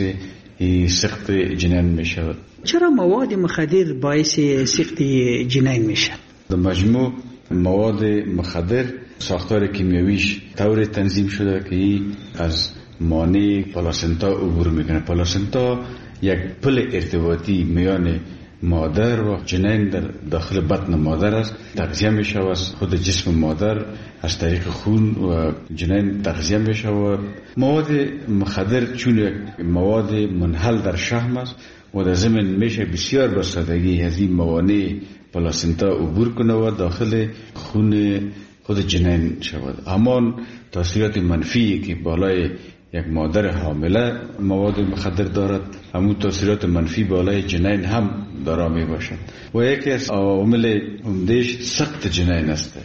سقط جنین میشه. چرا مواد مخدر باعث سقط جنین میشه؟ در مجموع مواد مخدر ساختار کیمیاییش طور تنظیم شده که از مانع پلاسنتا عبور میکنه. پلاسنتا یک پل ارتباطی میان مادر و جنین در داخل بطن مادر است. تغذیه میشه از خود جسم مادر از طریق خون و جنین تغذیه میشه و مواد مخدر چون یک مواد منحل در شحم است و در ضمن میشه بسیار به سادگی از این موانع پلاسنتا عبور کنه و داخل خون خود جنین شود. همان تاثیرات منفی که بالای یک مادر حامله مواد مخدر دارد، همون تاثیرات منفی بالای جنین هم دارا می باشد و یکی از عوامل عمده‌اش سقط جنین است.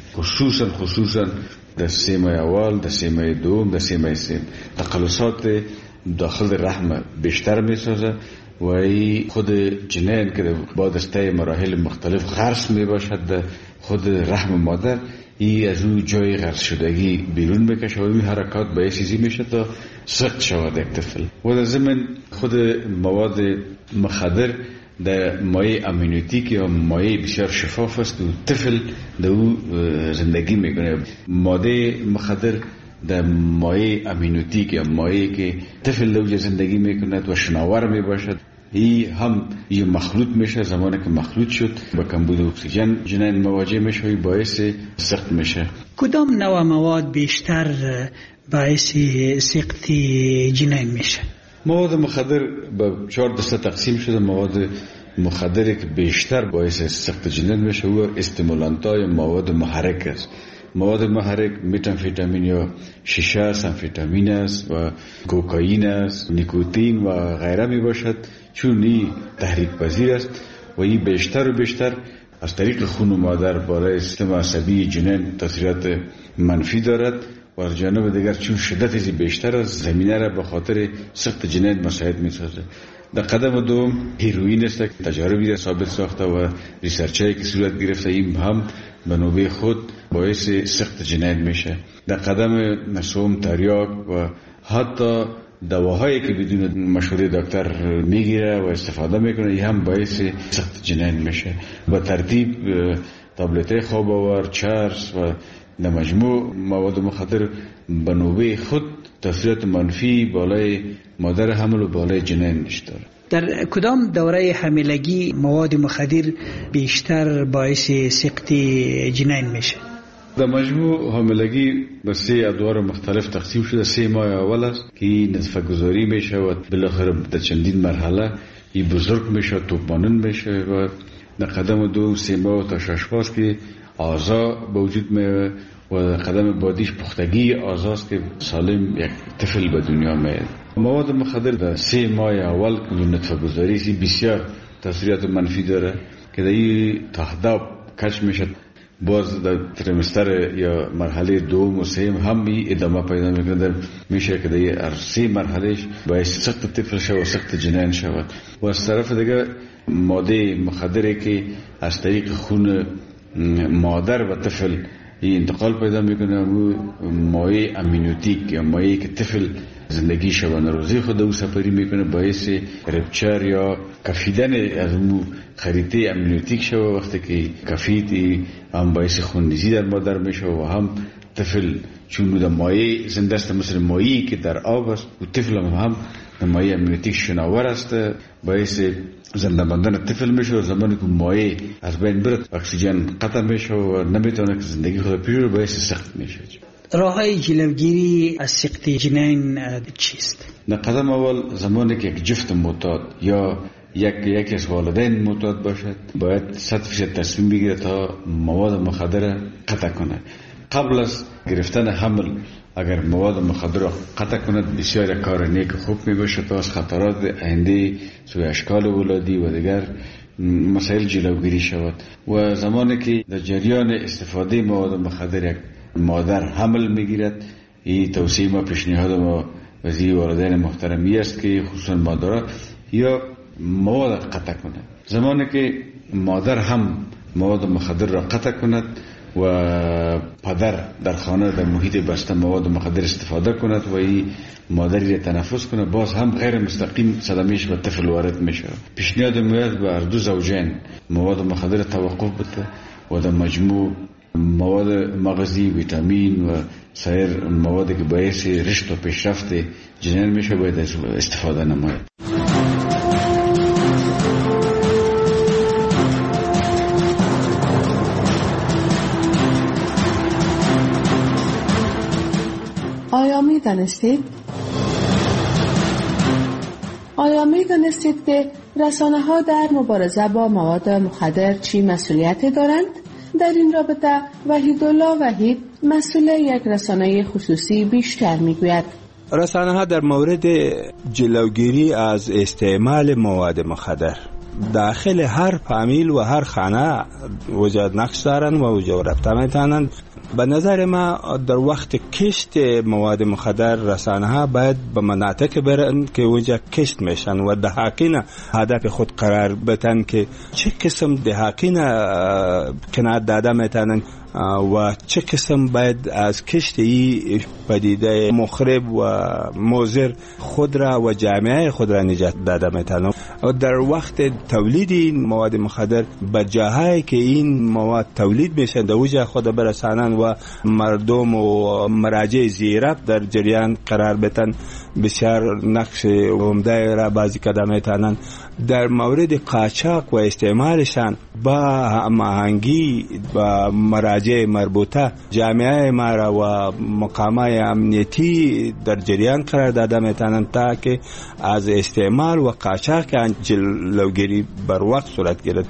خصوصا در 3 ماه اول، در 3 ماه دوم، در 3 ماه سوم تقلصات داخل رحم بیشتر می سازد و خود جنین که بعد از طی مراحل مختلف غرس می باشد در خود رحم مادر، از اون جای غرس شدگی بیرون بکشه و این حرکات باعث چیزی میشه تا سقط شود یک طفل. و در ضمن خود مواد مخدر در مایع امینوتیک یا مایع بسیار شفاف است و طفل در او زندگی میکنه. ماده مخدر در مایع امینوتیک یا مایعی که طفل در زندگی میکند و شناور میباشد، این هم یه مخلوط میشه. زمانی که مخلوط شد با کمبود اکسیژن جنین مواجه میشه و باعث سقط میشه. کدام نوع مواد بیشتر باعث سقط جنین میشه؟ مواد مخدر به 4 دسته تقسیم شده. مواد مخدری که بیشتر باعث سقط جنین میشه و استیمولانت‌های مواد محرک است. مواد محرک متامفتامین یا شیشه است، امفتامین است و کوکائین است، نیکوتین و غیره می باشد. چون این تحریک پذیر است و این بیشتر و بیشتر از طریق خون مادر بالای سیستم عصبی جنین تاثیرات منفی دارد و از جانب دیگر چون شدت از بیشتر از زمینه را به خاطر سقط جنین مساعد می سازد. در قدم دوم هیروئین است که تجاربی را ثابت ساخته و ریسرچایی که صورت گرفته این هم به نوبه خود باعث سقط جنین میشه. در قدم سوم تریاک و حتی دواهایی که بدون مشوره دکتر میگیره و استفاده میکنه این هم باعث سقط جنین میشه. با ترتیب تابلت خواب آور، چرس و در مجموع مواد مخدر به نوبه خود تاثیرات منفی بالای مادر حمل و بالای جنین داره. در کدام دوره حاملگی مواد مخدر بیشتر باعث سقط جنین میشه؟ در مجموع حاملگی به 3 ادوار مختلف تقسیم شده. 3 ماه اول است که نطفه گذاری میشه و بالاخره در چندین مرحله این بزرگ میشه، توپمانند میشه و در قدم 2 3 ماه تا 6 ماه که اعضا به وجود میاد و در قدم بعدیش پختگی اعضاست که سالم یک طفل به دنیا میاد. مواد مخدر در 3 ماه اول که نطفه گذاری بسیار تاثیرات منفی داره که در این تهداب کش میشه. باز در تریمستر یا مرحله 2 و 3 هم ادامه پیدا میکنه. میشه که در هر 3 مرحلهش باعث سقط طفل شود و سقط جنین شود. و از طرف دیگه ماده مخدری که از طریق خون مادر و طفل انتقال پیدا میکنه و مایع امینوتیک یا مایعی که طفل زندگی شبانه روزی خود او سپری میکنه باعث رپچر یا کفیدن از اون خریطه امینوتیک شود. وقتی که کفید هم باعث خونریزی در مادر میشه و هم طفل چون در مایع زنده است مثل مایعی که در آب است و طفل هم مایع امینوتیک شناور است باعث زنده ماندن طفل میشه و زمانی که مایع از بین برد اکسیژن قطع میشه و نمیتونه که زندگی خود پیش رو باعث سقط میشه. راههای جلوگیری از سقط جنین چیست؟ در قدم اول زمانی که یک جفت معتاد یا یکی از والدین معتاد باشد باید 100% تصمیم بگیره تا مواد مخدر قطع کنه. قبل از گرفتن حمل اگر مواد مخدر را قطع کند بسیار کار نیک خوب می باشه تا از خطرات آینده سوی اشکال ولادی و دیگر مسائل جلوگیری شود. و زمانی که در جریان استفاده مواد مخدر یک مادر حمل میگیرد این توصیه ما پیشنهاد ما وظیفه والدین محترمی است که خصوصا مادرها یا مواد قطع کنند. زمانی که مادر هم مواد مخدر را قطع کند و پدر در خانه در محیط بسته مواد مخدر استفاده کند و این مادری را تنفس کند، باز هم غیر مستقیم صدمهش به طفل وارد میشه. پیشنهاد میاد به هر دو زوجین مواد مخدر توقف بده و در مجموع مواد مغزی، ویتامین و سایر موادی که باعث رشد و پیشرفت جنین میشه باید استفاده نماید. آیا می دانستید که رسانه ها در مبارزه با مواد مخدر چی مسئولیتی دارند؟ در این رابطه وحیدالله وحید مسئول یک رسانه خصوصی بیشتر می گوید. رسانه ها در مورد جلوگیری از استعمال مواد مخدر داخل هر فامیل و هر خانه وجود نقش دارند و وجود رفته میتونند. به نظر ما در وقت کشت مواد مخدر رسانه ها باید به مناطق برن که اونجا کشت میشن و دهاقین هدف خود قرار بدن که چه قسم دهاقین کنار داده میتونن و چه قسم باید از کشت ای پدیده مخرب و مضر خود را و جامعه خود را نجات داده میتونن. و در وقت تولید این مواد مخدر به جاهایی که این مواد تولید میشن در اوجه خود برسانن و مردم و مراجع زیراب در جریان قرار بدن، بسیار نقش عمده را بازی کرده میتونن. در مورد قاچاق و استعمالشان با هماهنگی با مراجع مربوطه جامعه ما را و مقامات امنیتی در جریان قرار داده میتونن تا که از استعمال و قاچاق جلوگیری بر وقت صورت گیرد.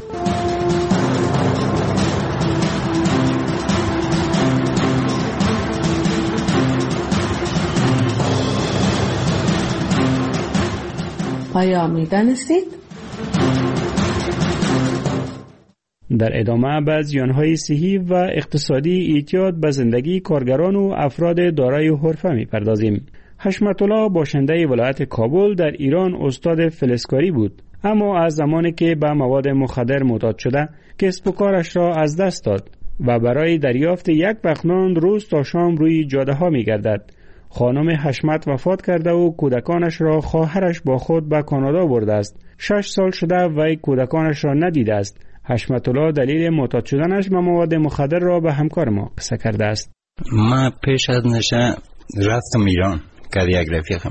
آیا می‌دانستید؟ در ادامه به زیانهای صحی و اقتصادی اعتیاد به زندگی کارگران و افراد دارای حرفه می‌پردازیم. حشمت الله باشنده ولایت کابل در ایران استاد فلزکاری بود، اما از زمانی که به مواد مخدر معتاد شده کسب و کارش را از دست داد و برای دریافت یک وقت نان روز تا شام روی جاده ها می‌گردد. خانم حشمت وفات کرده و کودکانش را خواهرش با خود به کانادا برده است. 6 سال شده و کودکانش را ندیده است. حشمت الله دلیل معتاد شدنش به مواد مخدر را به همکار ما قصه کرده است. ما پیش از نشه رفتم ایران که یک رفیقم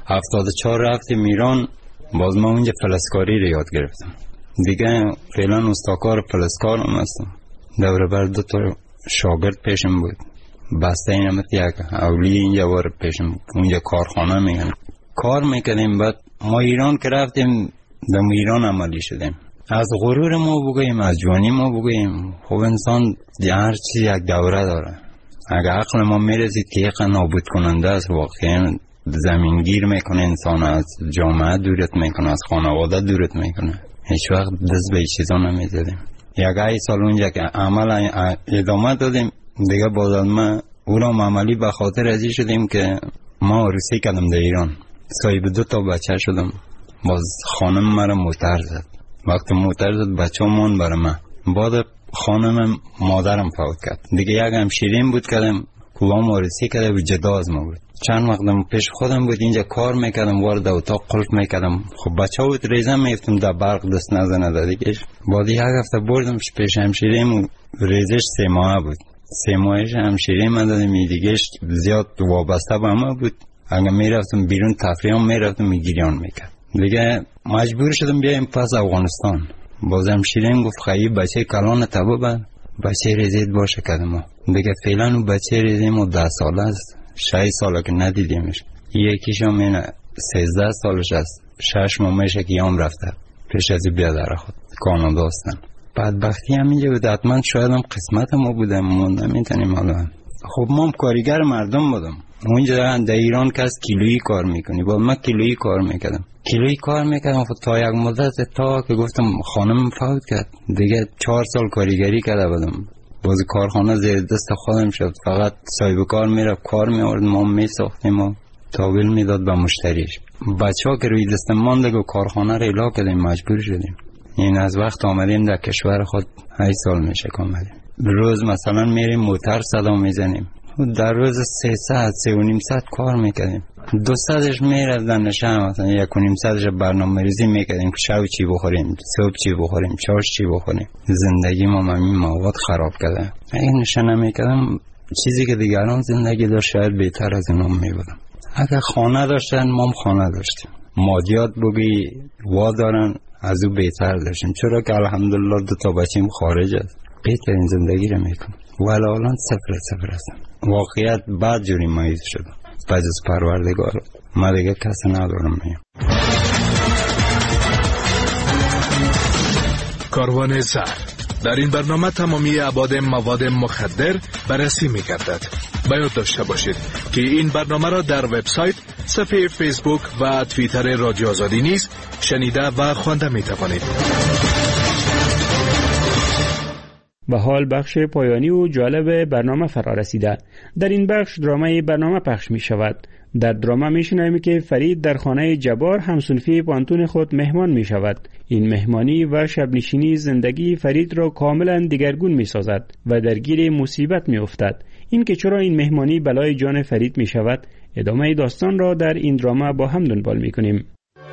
74 رفتم ایران، باز ما اونجا فلزکاری رو یاد گرفتم. دیگه فعلا استاکار فلزکارم هستم. دوره بر 2 تا شاگرد پیشم بود. بسته اینمت یک اولی اینجا وارد پیشم، اونجا کارخانه میگن کار میکنیم. بعد ما ایران که رفتیم در ایران عملی شدیم. از غرور ما بگویم، از جوانی ما بگویم، خب انسان هر چیز یک دوره داره. اگر عقل ما میرسید که یک نابود کننده است، واقعا زمینگیر میکنه انسان، از جامعه دورت میکنه، از خانواده دورت میکنه. هیچ وقت دست به چیزا نمیزدیم. یک سال اونجا که عمل ادامه دادیم دیگه، باز ما اونم عملی به خاطر ازی شدیم که ما عروسی کردم در ایران، صاحب 2 تا بچه شدم. باز خانم مرا موتر زد. وقتی موتر زد بچه مون برای من. بعد خانم مادرم فوت کرد. دیگه یک همشیرین بود کردم، کلام عروسی کرده و جدا از ما بود. چند وقتم پیش خودم بود اینجا کار میکردم، وارد اتاق قلف میکردم. خب بچه بود ریزم میفتم در برق دست نزنه دیگه. بعد یک هفته بردم پیش همشیرین و ریزش 3 ماه بود. 3 ماهش همشیرین من دادم، دیگه زیاد وابسته به ما بود. اگه میرفتم بیرون تفریح هم میرفتم میگیریان میکرد. دیگه مجبور شدم بیایم پس افغانستان. باز همشیرین گفت خیلی بچه کلان تبا بچه ریزید باشه کدما. دیگه فعلا و بچه ریزیم و 10 ساله است. 6 ساله که ندیدیمش. یکیش هم اینه 13 سالش است. 6 ماهشه که هم رفته پیش از بیاد در خود کانادا هستن. بدبختی هم اینجا بود. حتما شاید هم قسمت ما بودم، ما نمیتونیم حالا. خب ما کارگر مردم بودم. اونجا در ایران کس کیلویی کار میکنی، با من کیلویی کار میکردم. خب تا یک مدت تا که گفتم خانم فوت کرد دیگه 4 سال کارگری کرده بودم. باز کارخانه زیر دست خودم شد، فقط صاحب کار میرفت کار میورد، ما میساختیم و تحویل میداد به مشتریش. بچه‌ها که روی دست ماندگی و کارخانه رو اعلام کردیم، مجبور شدیم. این از وقت آمدیم در کشور خود 8 سال میشه که آمدیم. روز مثلا میریم موتر صدا میزنیم، در روز 300-3.5 کار میکردیم. 200ش میرفتن نشان، مثلا 1.5 برنامه ریزی میکردیم که شب چی بخوریم، صبح چی بخوریم، چاش چی بخوریم. زندگی ما همین مواد خراب کرده. اگه نشان نمیکردم چیزی که دیگران زندگی داشت شاید بهتر از اونا میبودم. اگه خانه داشتن ما خانه داشتیم، مادیات بگی وا دارن از او بهتر داشتیم، چرا که الحمدلله 2 بچیم خارج است، بهترین زندگی رو میکنم. ولی الان 0 هستم. واقعیت بعد جوری مایز شدم. بعد از پروردگار ما دیگه کسی ندارم. کاروان زهر. در این برنامه تمامی ابعاد مواد مخدر بررسی می‌گردد. باید داشته باشید که این برنامه را در وبسایت، صفحه فیسبوک و توییتر رادیو آزادی نیز شنیده و خوانده می‌توانید. به حال بخش پایانی و جالب برنامه فرا رسیده. در این بخش درامای برنامه پخش می شود. در درامه می شنویم که فرید در خانه جبار همسنفی پانتون خود مهمان می شود. این مهمانی و شبنشینی زندگی فرید را کاملا دیگرگون می سازد و درگیر مصیبت می افتد. این که چرا این مهمانی بلای جان فرید می شود، ادامه داستان را در این درامه با هم دنبال می کنیم.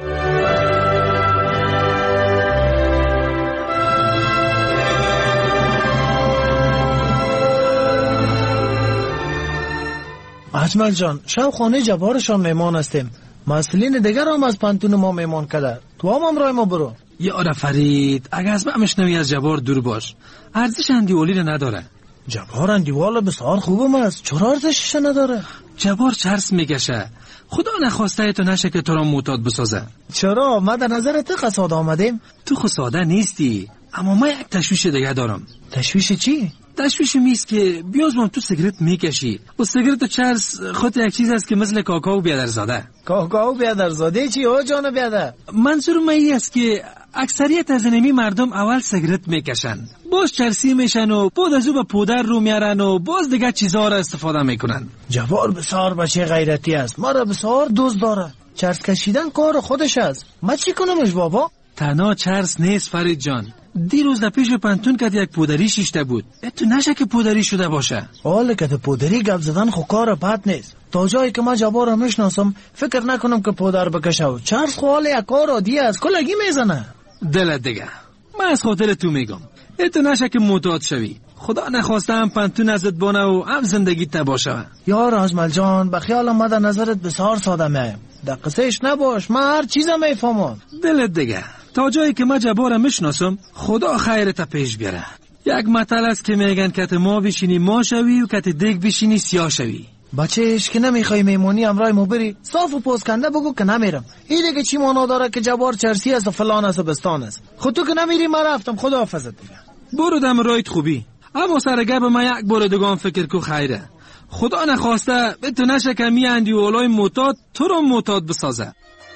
اجمل جان، شب خانه جبارشان مهمان هستیم. مسئولین دیگر هم از پانتون ما مهمان کرده. تو هم رای ما برو. یاره فرید، اگه از من مشنوی از جبار دور باش. ارزش اندیوالی رو نداره. جبار اندیوال بسیار خوبم است. چرا ارزشش نداره؟ جبار چرس میکشه. خدا نخواسته تو نشه که تو را معتاد بسازه. چرا؟ ما در نظر تو قصاد آمدیم. تو خساده نیستی، اما من یک تشویش دیگه دارم. تشویش چی؟ تشویش میست که بیاز من تو سیگرت میکشی و سیگرت و چرس خود یک چیز است که مثل کاکائو بیادرزاده. کاکائو بیادرزاده چی؟ او جان بیادر. منظور من این است که اکثریت از نمی مردم اول سیگرت میکشن، باز چرسی میشن و بعد از او به پودر رو میارن و باز دیگه چیزها را استفاده میکنن. جوار بسیار بچه غیرتی است. ما را بسیار دوست داره. چرس کشیدن کار خودش است. ما چی کنمش بابا؟ تنها چرس نیست فرید جان. دیروز در پیش پنتون که یک پودری شیشته بود. تو نشه که پودری شده باشه. حالا که پودری گپ زدن خو کار بد نیست. تا جایی که ما جبار میشناسم فکر نکنم که پودر بکشه. چرس خو حالا یک کار عادی است. کلگی میزنه. دلت دیگه. من از خاطر تو میگم. تو نشه که معتاد شوی. خدا نخواسته هم پنتون ازت بانه و هم زندگی تباه شوه. یار اجمل جان، به خیال ما در نظرت بسیار ساده میم. در قصهش نباش، من هر چیزم میفهمم. دلت دیگه. تا جایی که ما جبار میشناسم خدا خیرت پیش بیاره. یک متل است که میگن کت ما بشینی ما شوی و کت دیگ بشینی سیاه شوی. بچهش که نمیخوای میمونی امرای مو بری صاف و پوزکنده بگو که نمیرم. این دیگه چی معنا داره که جبار چرسی است و فلان است و بستان است. خود تو که نمیری ما رفتم. خدا حافظت دیگه. برو دم رایت خوبی، اما سرگه به من یک بار دگان فکر کو خیره. خدا نخواسته به تو نشه که می اندی اولای معتاد تو رو معتاد بسازه.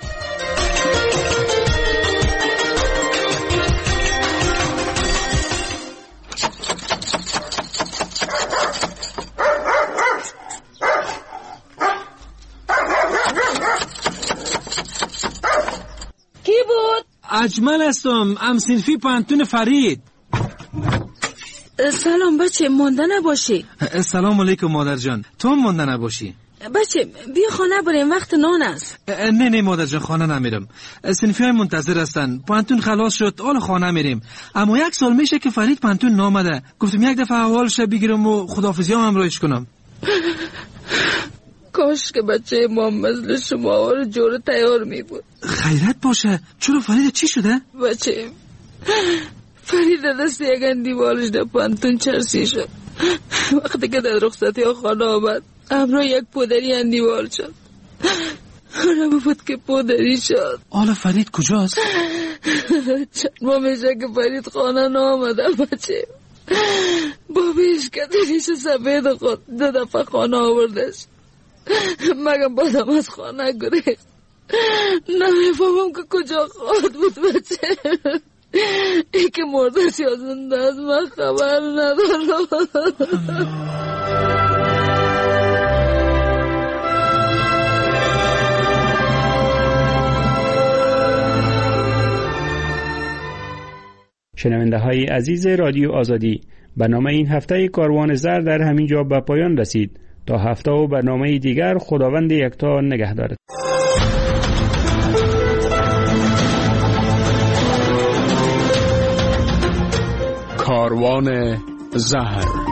کی بود؟ اجمل هستم، امسینفی پانتون فرید. سلام بچه، مانده نباشی. سلام علیکم مادر جان، تو هم مانده نباشی. بچه بیا خانه بریم، وقت نان است. نه مادر جان، خانه نمیرم. صنفی های منتظر هستن. پانتون خلاص شد، حالا خانه میریم. اما 1 سال میشه که فرید پانتون نامده. گفتم یک دفعه احوالش بگیرم و خداحافظی هم همراهش کنم. کاش که بچه ما مثل شما رو جور تیار می بود. خیرت باشه. چرا فرید چی شده؟ بچه فرید دست یک اندیوالش در پانتون چرسی شد. وقتی که در رخصتی ها خانه آمد همراه یک پودری اندیوال شد. آره بود که پودری شد. حالا فرید کجاست؟ چند ماه میشه که فرید خانه نامده بچه. با بیش کتریش سفید خود 2 دفعه خانه آوردش. مگم بادم از خانه گریخت. نمیفهمم که کجا خواهد بود بچه. ای که مردش یا زنده از من خبر ندارم. شنونده های عزیز رادیو آزادی، برنامه این هفته کاروان زر در همین جا به پایان رسید. تا هفته و برنامه دیگر خداوند یکتا نگهدارد. کاروان زهر